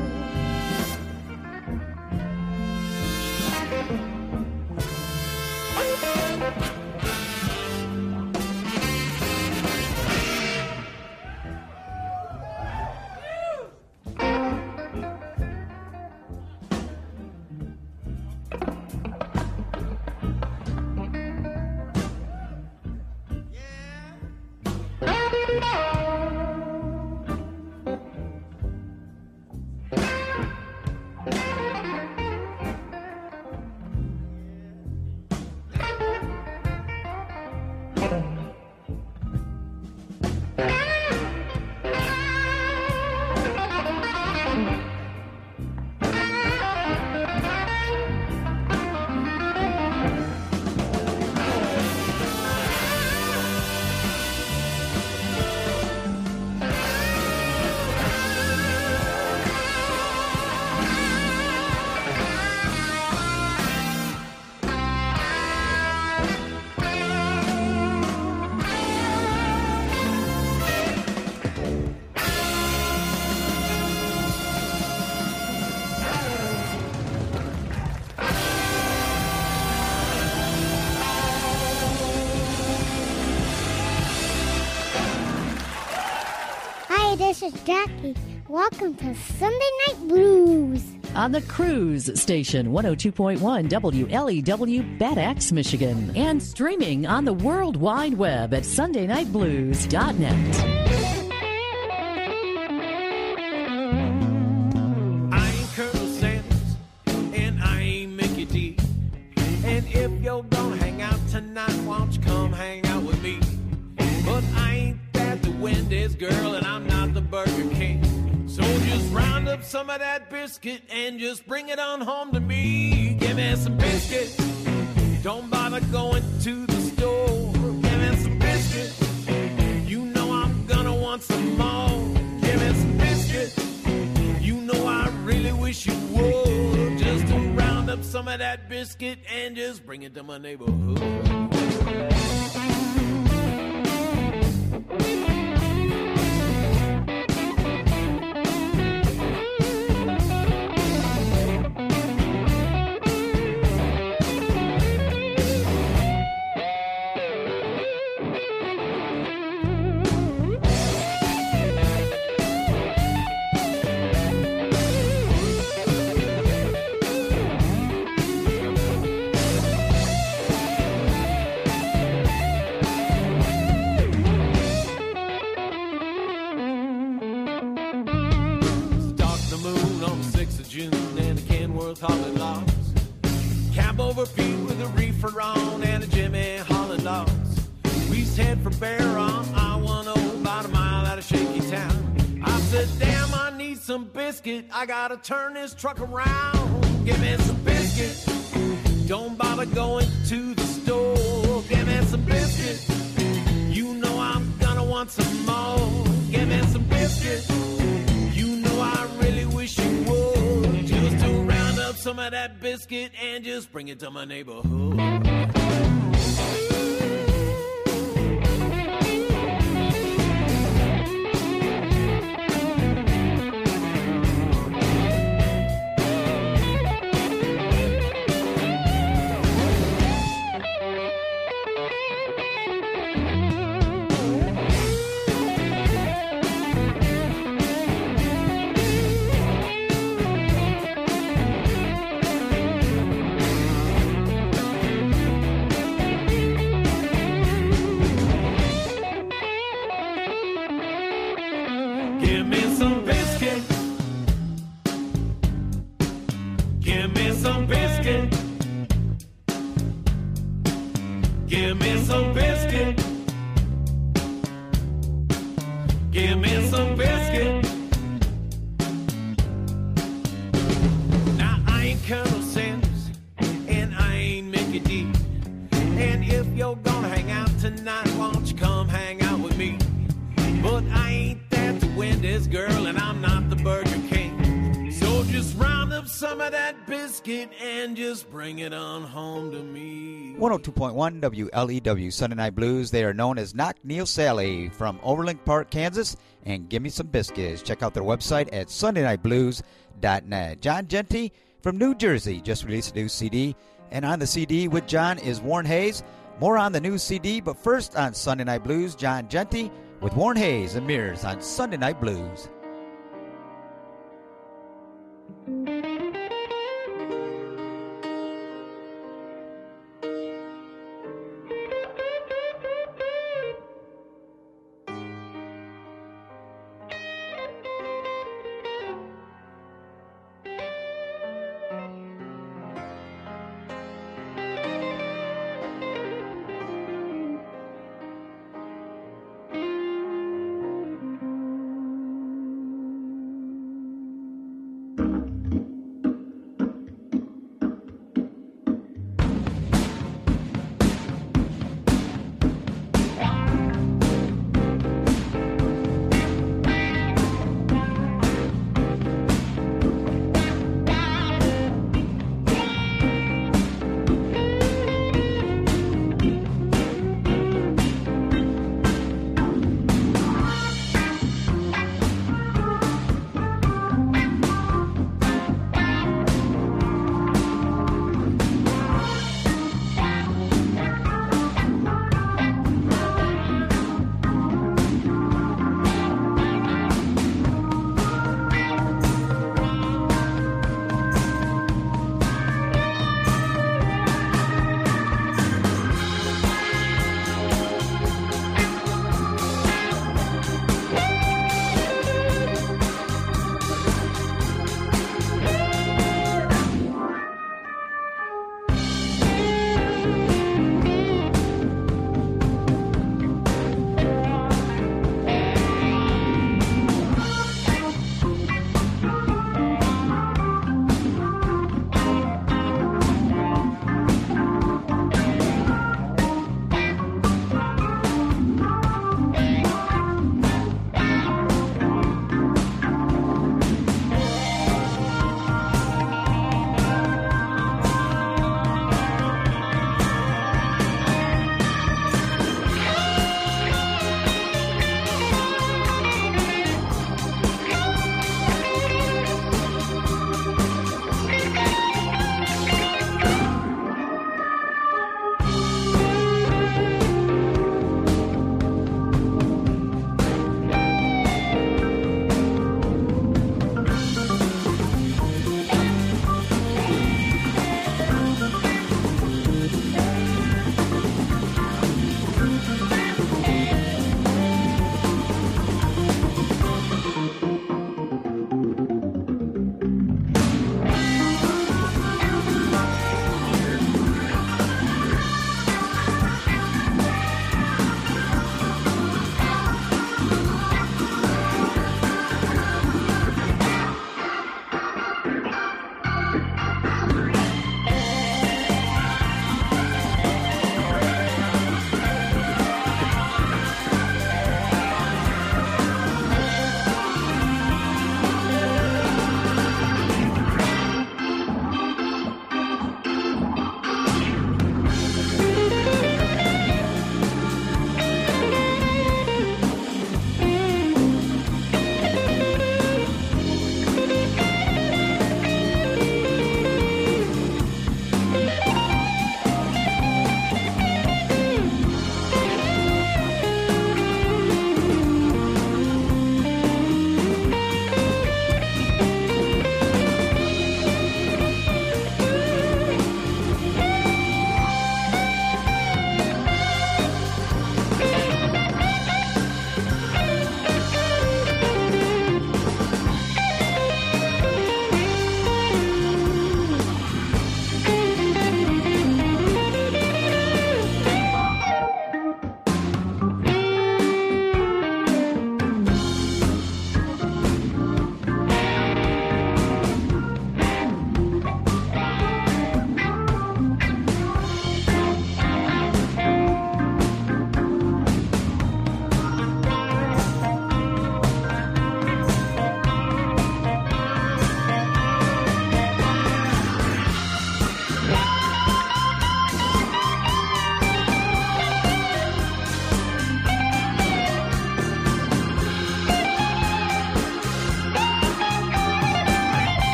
V: This is Jackie. Welcome to Sunday Night Blues.
B: On the Cruise Station, one oh two point one W L E W, Bad Axe, Michigan. And streaming on the World Wide Web at sunday night blues dot net.
A: I ain't Colonel Sanders, and I ain't Mickey D. And if you're gonna hang out tonight, why don't you come hang out with me? But I ain't that the Wendy's girl, and I'm not the Burger King. So just round up some of that biscuit and just bring it on home to me. Give me some biscuit. Don't bother going to the store. Give me some biscuit. You know I'm gonna want some more. Give me some biscuit. You know I really wish you would. Just to round up some of that biscuit and just bring it to my neighborhood. Harlan logs. Cab over feet with a reefer on and a Jimmy Holland logs. We used to head for Bear on I ten, about a mile out of Shaky Town. I said, damn, I need some biscuit. I gotta turn this truck around. Give me some biscuit. Don't bother going to the store. Give me some biscuit. You know I'm gonna want some more. Give me some biscuit. You know I really wish you would. Just to round up some of that biscuit and just bring it to my neighborhood. Give me some biscuit. Give me some biscuit. Give me some biscuit. Give me some biscuit. Now I ain't Colonel Sanders and I ain't Mickey D. And if you're gonna hang out tonight, why don't you come hang out with me? But I ain't that the Wendy's girl and I'm not the Burger King. So just round up some of that biscuit and just bring it on home to me.
C: one oh two point one W L E W Sunday Night Blues. They are known as Knock Neil Sally from Overland Park, Kansas, and Give Me Some Biscuits. Check out their website at sunday night blues dot net. John Genty from New Jersey just released a new C D, and on the C D with John is Warren Hayes. More on the new C D, but first on Sunday Night Blues, John Genty with Warren Hayes and Mirrors on Sunday Night Blues.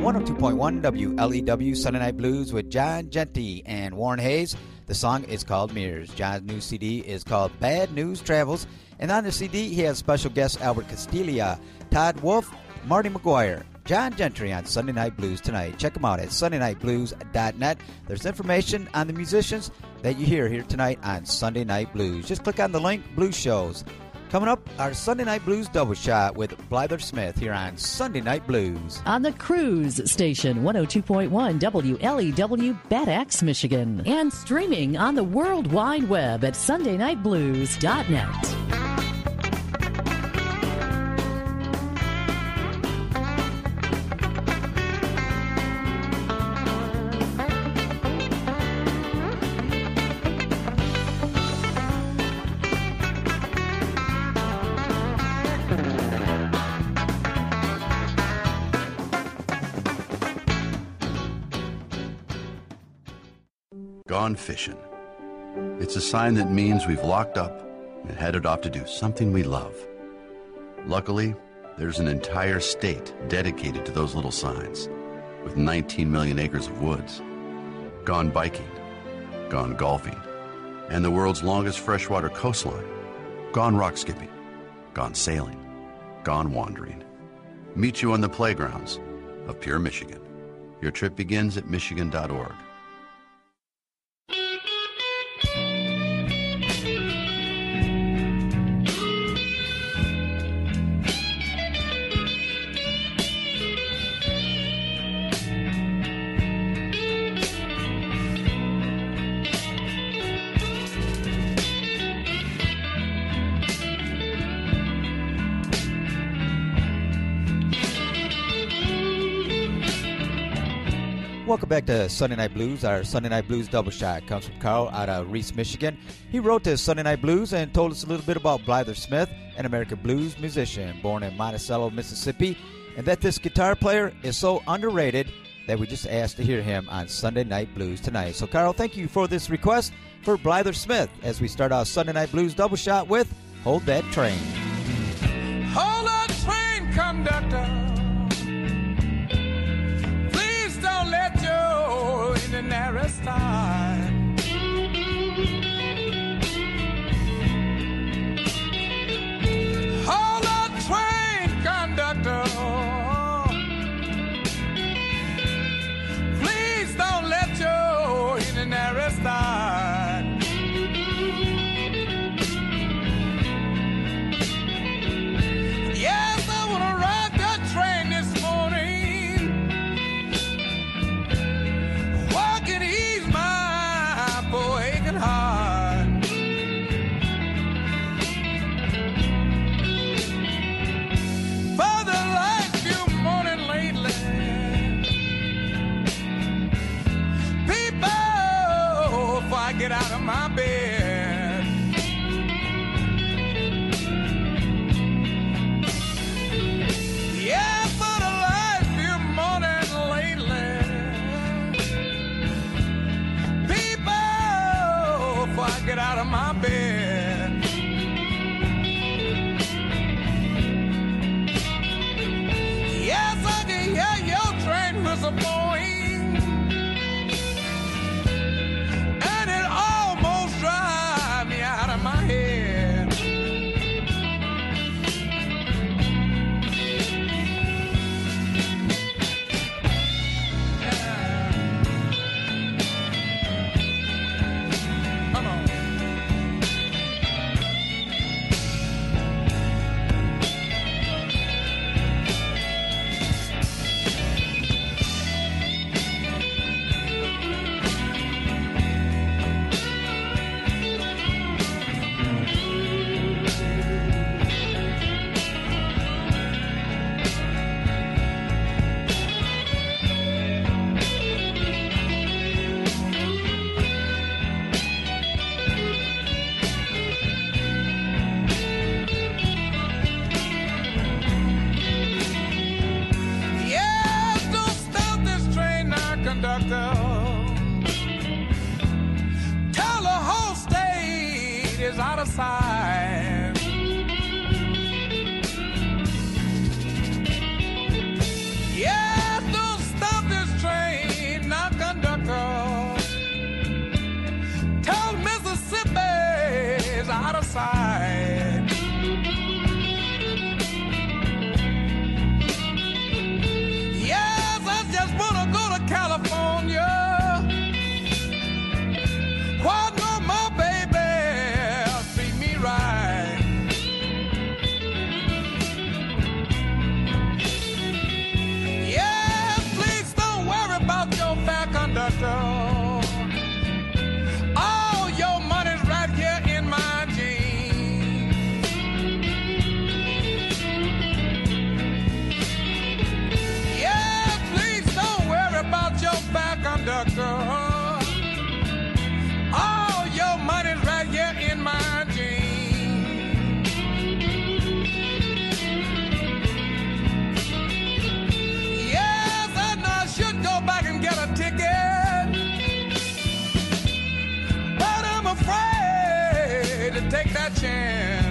C: one oh two point one W L E W Sunday Night Blues with John Genty and Warren Hayes. The song is called Mirrors. John's new C D is called Bad News Travels. And on the C D, he has special guests Albert Castilla, Todd Wolfe, Marty McGuire, John Gentry on Sunday Night Blues tonight. Check them out at sunday night blues dot net. There's information on the musicians that you hear here tonight on Sunday Night Blues. Just click on the link, Blues Shows. Coming up, our Sunday Night Blues double shot with Blyther Smith here on Sunday Night Blues.
B: On the Cruise Station, one oh two point one W L E W, Bad Axe, Michigan. And streaming on the World Wide Web at sunday night blues dot net.
D: Gone fishing. It's a sign that means we've locked up and headed off to do something we love. Luckily, there's an entire state dedicated to those little signs, with nineteen million acres of woods. Gone biking, gone golfing, and the world's longest freshwater coastline. Gone rock skipping, gone sailing, gone wandering. Meet you on the playgrounds of Pure Michigan. Your trip begins at michigan dot org.
C: Welcome back to Sunday Night Blues. Our Sunday Night Blues double shot comes from Carl out of Reese, Michigan. He wrote this Sunday Night Blues and told us a little bit about Blyther Smith, an American blues musician born in Monticello, Mississippi, and that this guitar player is so underrated that we just asked to hear him on Sunday Night Blues tonight. So, Carl, thank you for this request for Blyther Smith as we start our Sunday Night Blues double shot with Hold That Train.
E: Hold that train, conductor. Don't let you in the narrowest time. Hold the train, conductor. Please don't let you in the narrowest time. Yes, I wanna ride that train this morning. Can ease my poor aching heart. For the last few morning lately, people, before I get out of my bed, yeah, for the last few morning lately, before I get out of my bed. Yes, I can hear your train whistle blowing, and it almost drives me out of my head. Side. Yeah, don't stop. take that chance.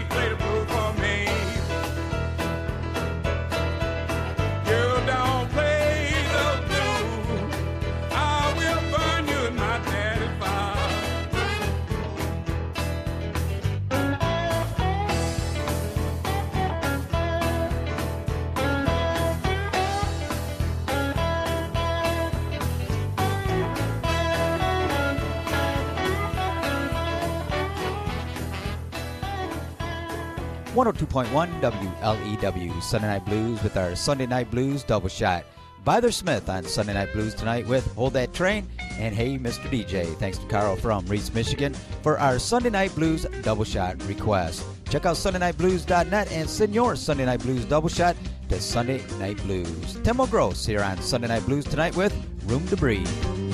E: play the blues for me. You don't play the blues, I will burn you in my daddy's fire.
C: one oh two point one W L E W, Sunday Night Blues with our Sunday Night Blues double shot. Byther Smith on Sunday Night Blues tonight with Hold That Train and Hey Mister D J. Thanks to Carl from Reese, Michigan for our Sunday Night Blues double shot request. Check out Sunday Night Blues dot net and send your Sunday Night Blues double shot to Sunday Night Blues. Timo Gross here on Sunday Night Blues tonight with Room to Breathe.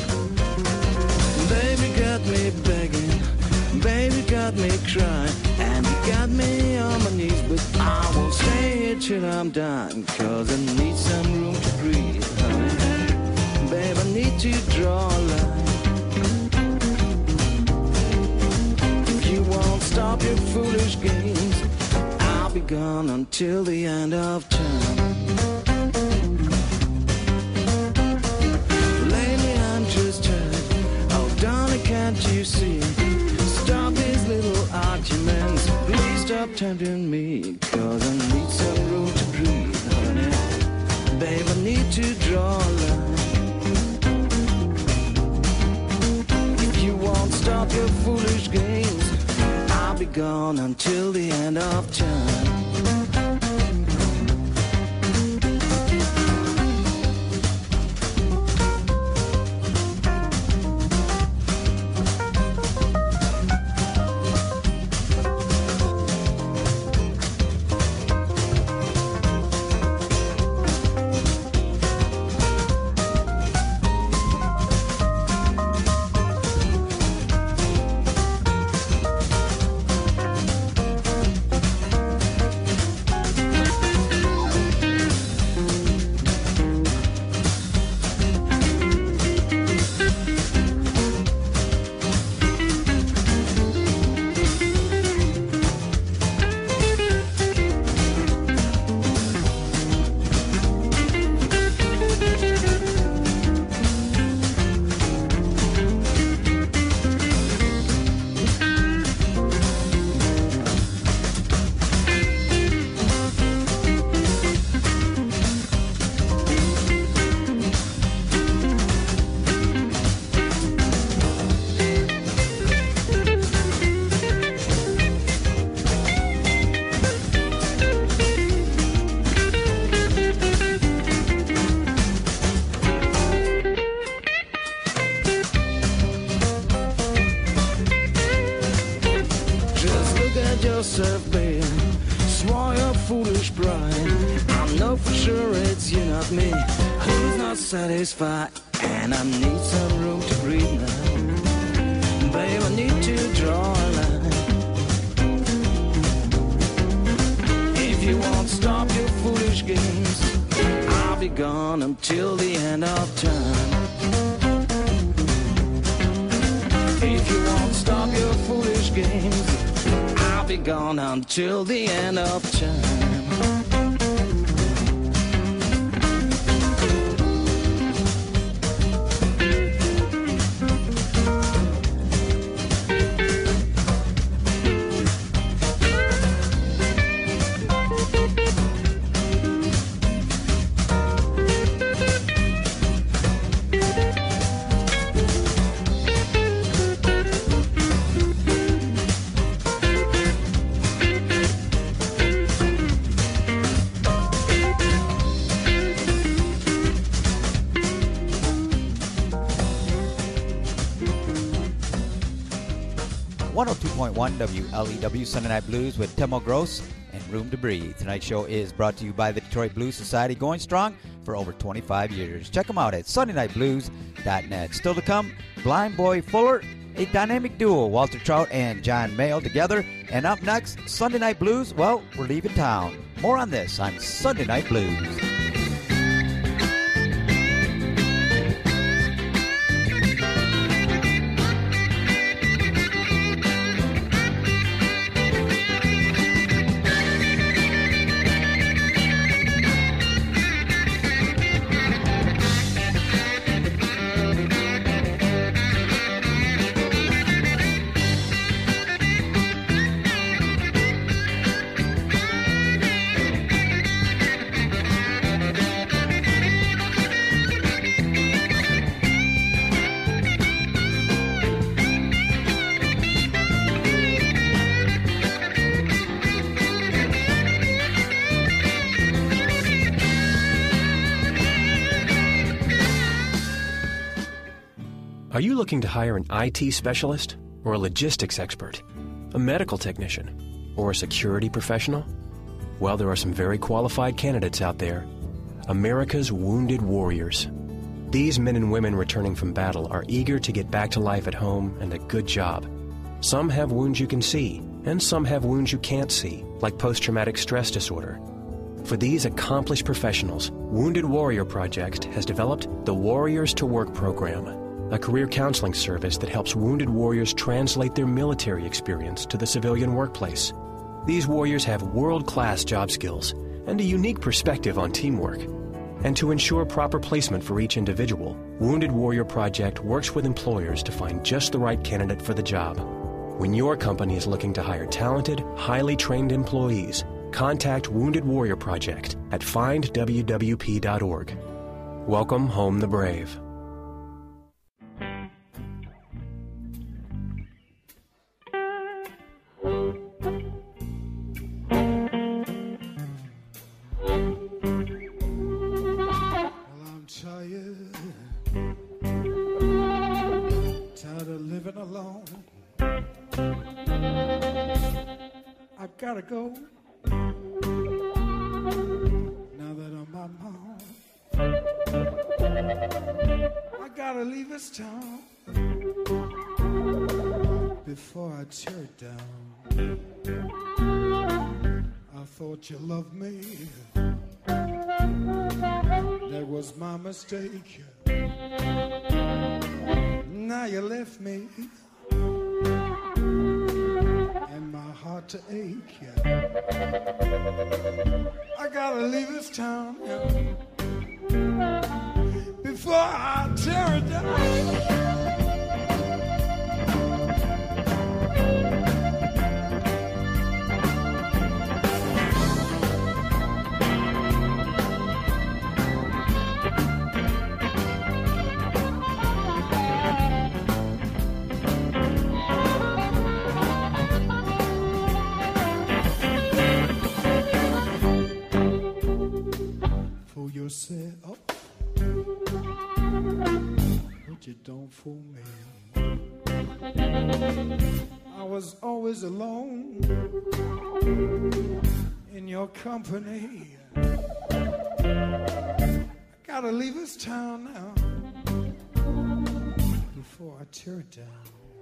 G: Baby got me begging, baby got me crying, and you got me on my knees, but I won't stay here till I'm done, cause I need some room to breathe, honey. Babe, I need to draw a line. If you won't stop your foolish games, I'll be gone until the end of time. Lately I'm just tired, oh darling, can't you see? Stop these little arguments, please stop tempting me, cause I need some room to breathe, honey. Babe, I need to draw a line. If you won't stop your foolish games, I'll be gone until the end of time. Yourself, babe, swallow your foolish pride. I know for sure it's you, not me, who's not satisfied, and I need some room to breathe now. Babe, I need to draw a line. If you won't stop your foolish games, I'll be gone until the end of time. If you won't stop your foolish games, I'll be gone until the end of time.
C: one oh two point one W L E W Sunday Night Blues with Timo Gross and Room to Breathe. Tonight's show is brought to you by the Detroit Blues Society, going strong for over twenty-five years. Check them out at Sunday Night Blues dot net. Still to come, Blind Boy Fuller, a dynamic duo, Walter Trout and John Mayall together. And up next, Sunday Night Blues, well, we're leaving town. More on this on Sunday Night Blues.
H: Are you looking to hire an I T specialist or a logistics expert, a medical technician, or a security professional? Well, there are some very qualified candidates out there. America's Wounded Warriors. These men and women returning from battle are eager to get back to life at home and a good job. Some have wounds you can see, and some have wounds you can't see, like post-traumatic stress disorder. For these accomplished professionals, Wounded Warrior Project has developed the Warriors to Work program, a career counseling service that helps wounded warriors translate their military experience to the civilian workplace. These warriors have world-class job skills and a unique perspective on teamwork. And to ensure proper placement for each individual, Wounded Warrior Project works with employers to find just the right candidate for the job. When your company is looking to hire talented, highly trained employees, contact Wounded Warrior Project at find w w p dot org. Welcome home the brave.
E: Gotta go. Now that I'm on my own, I gotta leave this town before I tear it down. I thought you loved me. That was my mistake. Now you left me. And my heart to ache, yeah. I gotta leave this town, yeah, before I tear it down. Yourself, but you don't fool me. I was always alone in your company. I gotta leave this town now before I tear it down.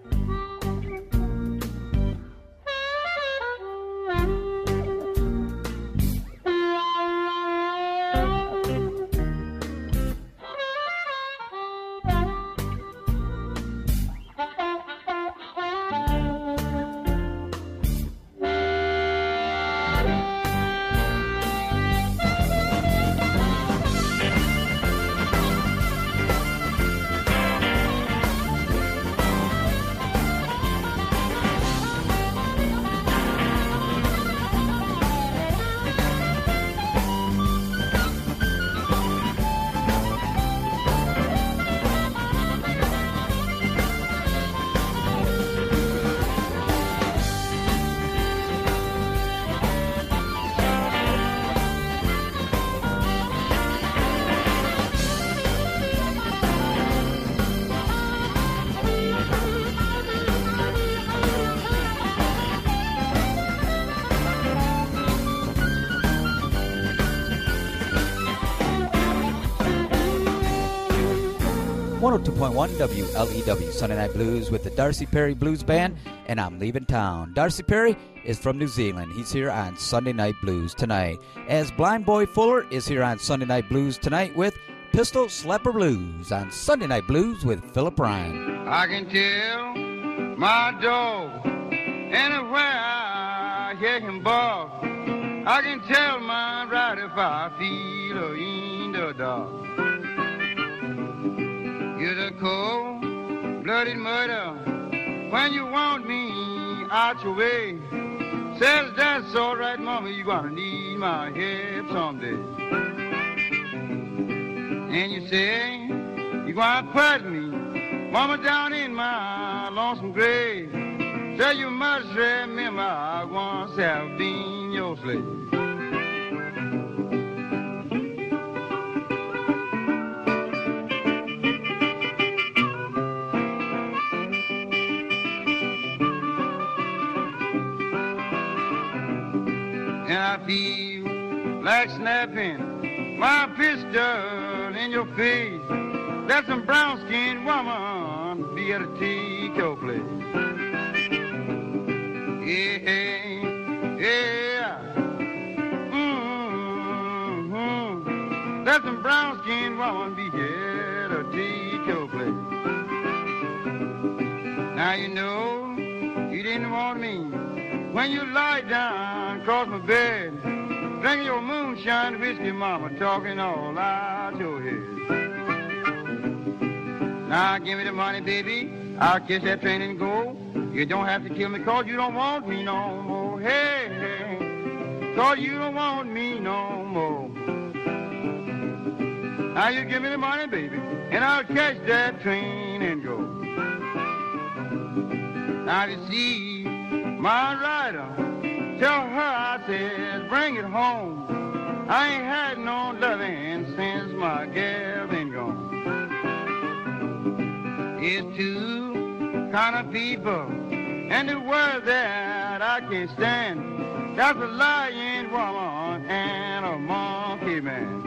C: one oh two point one W L E W, Sunday Night Blues with the Darcy Perry Blues Band, and I'm leaving town. Darcy Perry is from New Zealand. He's here on Sunday Night Blues tonight, as Blind Boy Fuller is here on Sunday Night Blues tonight with Pistol Slapper Blues on Sunday Night Blues with Philip Ryan.
I: I can tell my dog anywhere I hear him bark. I can tell mine right if I feel her in the dark. You're the cold-blooded murder when you want me out your way. Says that's all right, mama, you're gonna need my help someday. And you say you're gonna put me, mama, down in my lonesome grave. Say you must remember I once have been your slave. feel like snapping my pistol in your face. Let some brown-skinned woman be at a take your place. Yeah, yeah. Mm-hmm. Let some brown-skinned woman be here to take your place. Now you know you didn't want me when you lie down across my bed, drinking your moonshine whiskey, mama, talking all out your head. Now give me the money, baby. I'll kiss that train and go. You don't have to kill me cause you don't want me no more. Hey, hey, cause you don't want me no more. Now you give me the money, baby, and I'll catch that train and go. Now you see my rider, tell her I said bring it home. I ain't had no loving since my gal been gone. It's two kind of people and the world that I can't stand. That's a lying woman and a monkey man.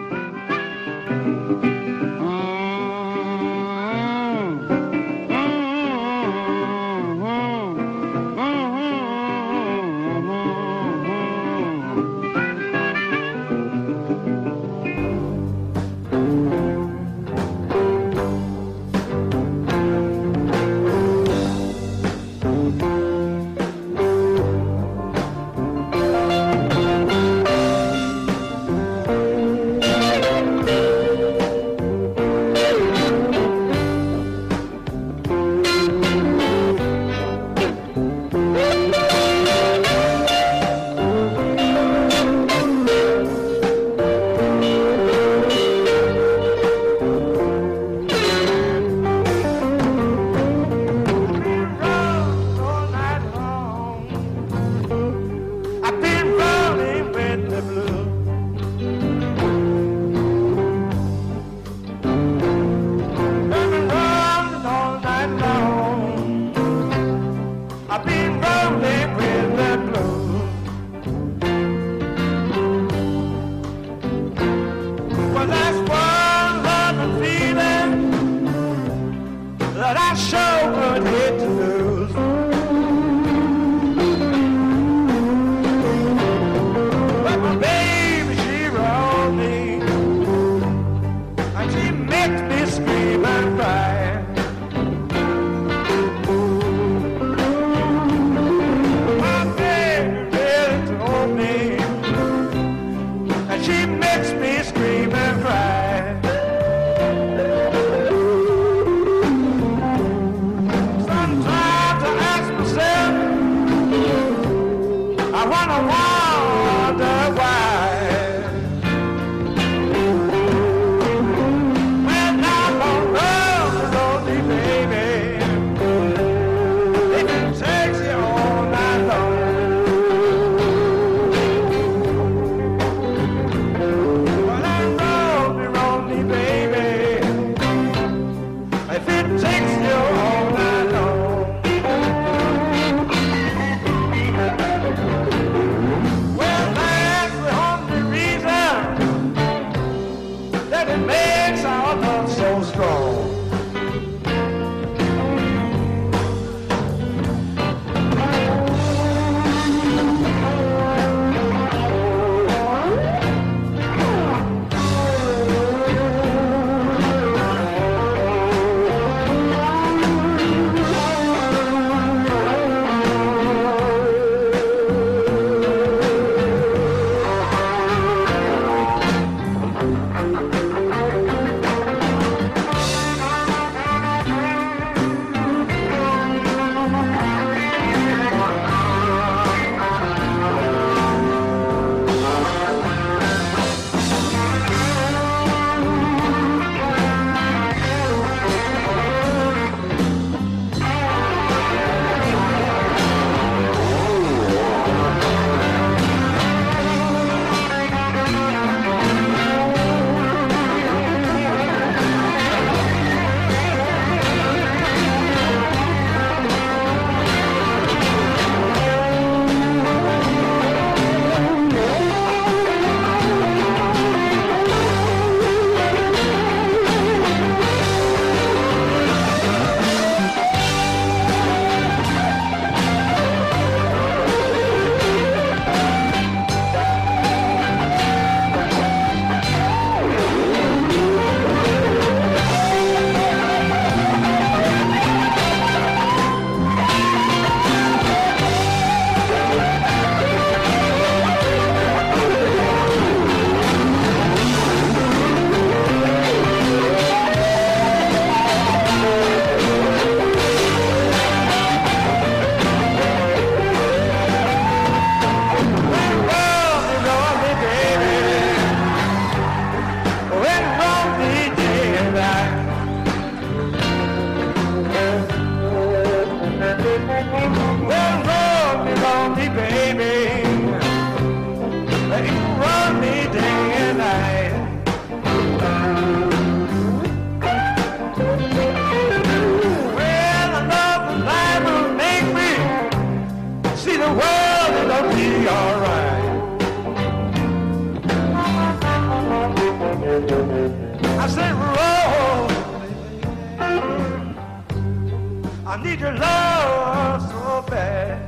E: your love so bad.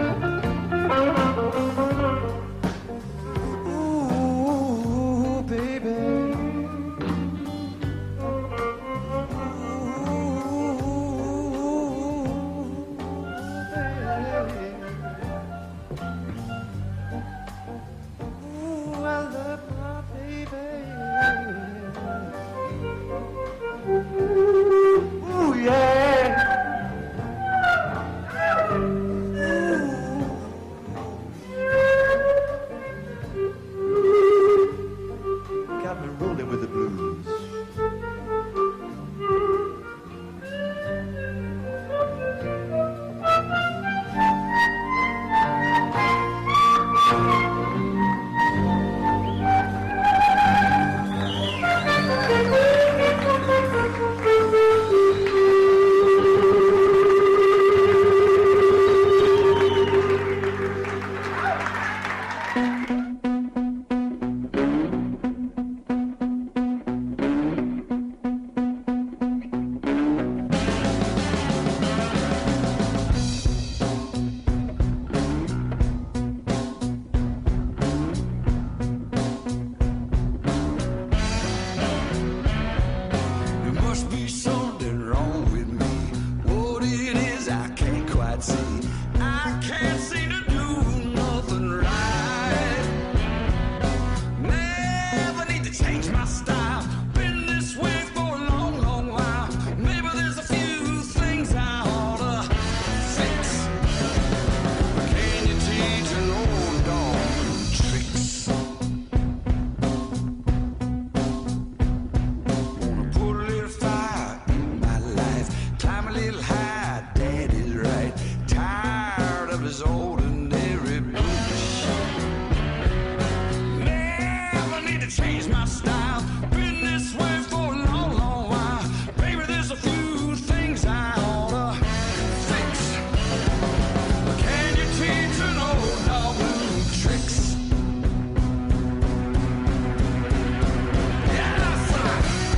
E: Ooh, baby. Ooh, I love my baby. Ooh, yeah. Got me rolling with the blues. There must be something wrong with me. What it is, I can't quite see. I can't seem to do nothing right. Never need to change my style. Been this way for a long, long while. Maybe there's a few things I oughta fix. Can you teach an old dog tricks? Wanna put a little fire in my life. Climb a little high, daddy's right. Tired of his ordinary bullshit. Never need to change my style. Been this way for a long, long while. Baby, there's a few things I oughta fix. Can you teach an old dog new tricks? Yes, sir.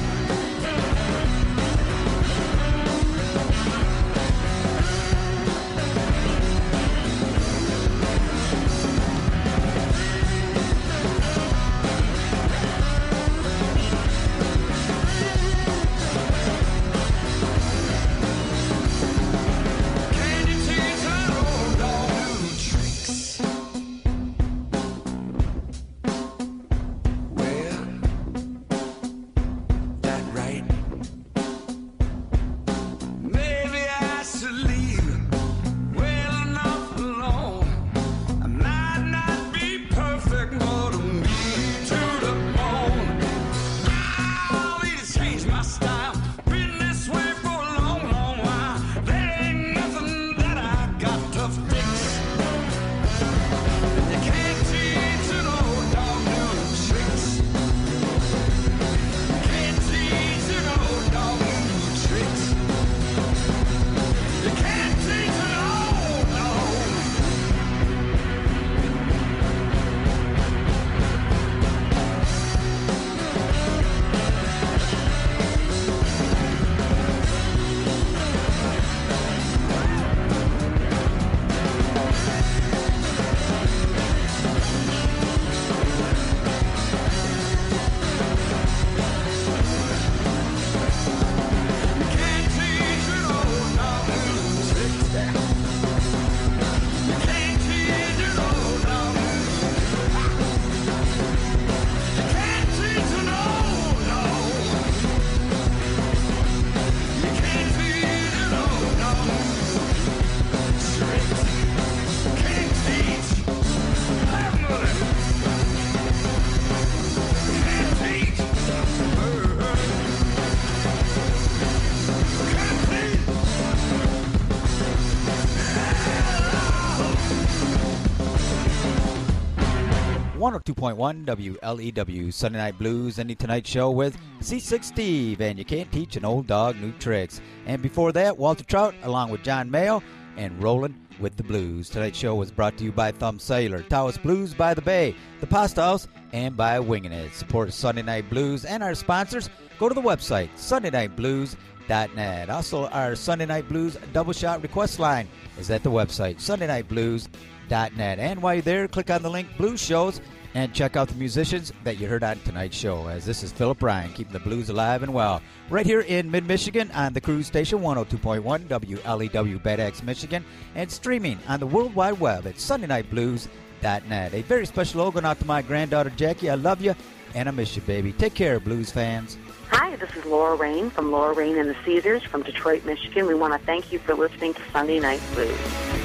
E: Can you teach an old dog new tricks? Well, that right. Maybe I should leave well enough alone. I might not be perfect, but I'm mean to the bone. I'll need to change my style. Been this way for a long, long while. There ain't nothing that I got to fix. You can't teach an old dog new tricks. Can't teach an old dog new tricks. You can't teach an old dog. You can't teach an old dog new tricks. You can't teach an old dog You can't teach an old dog. You can't teach an old dog tricks. Can't teach. Have mother. Can't teach. Can't teach.
C: one oh two point one W L E W Sunday Night Blues and the Tonight Show with C six Steve and You Can't Teach an Old Dog New Tricks. And before that, Walter Trout along with John Mayo and Rollin' with the Blues. Tonight's show was brought to you by Thumb Sailor, Taos Blues by the Bay, the Pasta House, and by Wingin' It. Support Sunday Night Blues and our sponsors. Go to the website, sunday night blues dot net. Also, our Sunday Night Blues double shot request line is at the website, sunday night blues dot net. And while you're there, click on the link Blues Shows and check out the musicians that you heard on tonight's show, as this is Philip Bryan, keeping the blues alive and well, right here in mid-Michigan on the Cruise Station, one oh two point one W L E W Bad Axe, Michigan, and streaming on the World Wide Web at sunday night blues dot net. A very special hello going out to my granddaughter, Jackie. I love you, and I miss you, baby. Take care, blues fans.
F: Hi, this is Laura Rain from Laura Rain and the Caesars from Detroit, Michigan. We want to thank you for listening to Sunday Night Blues.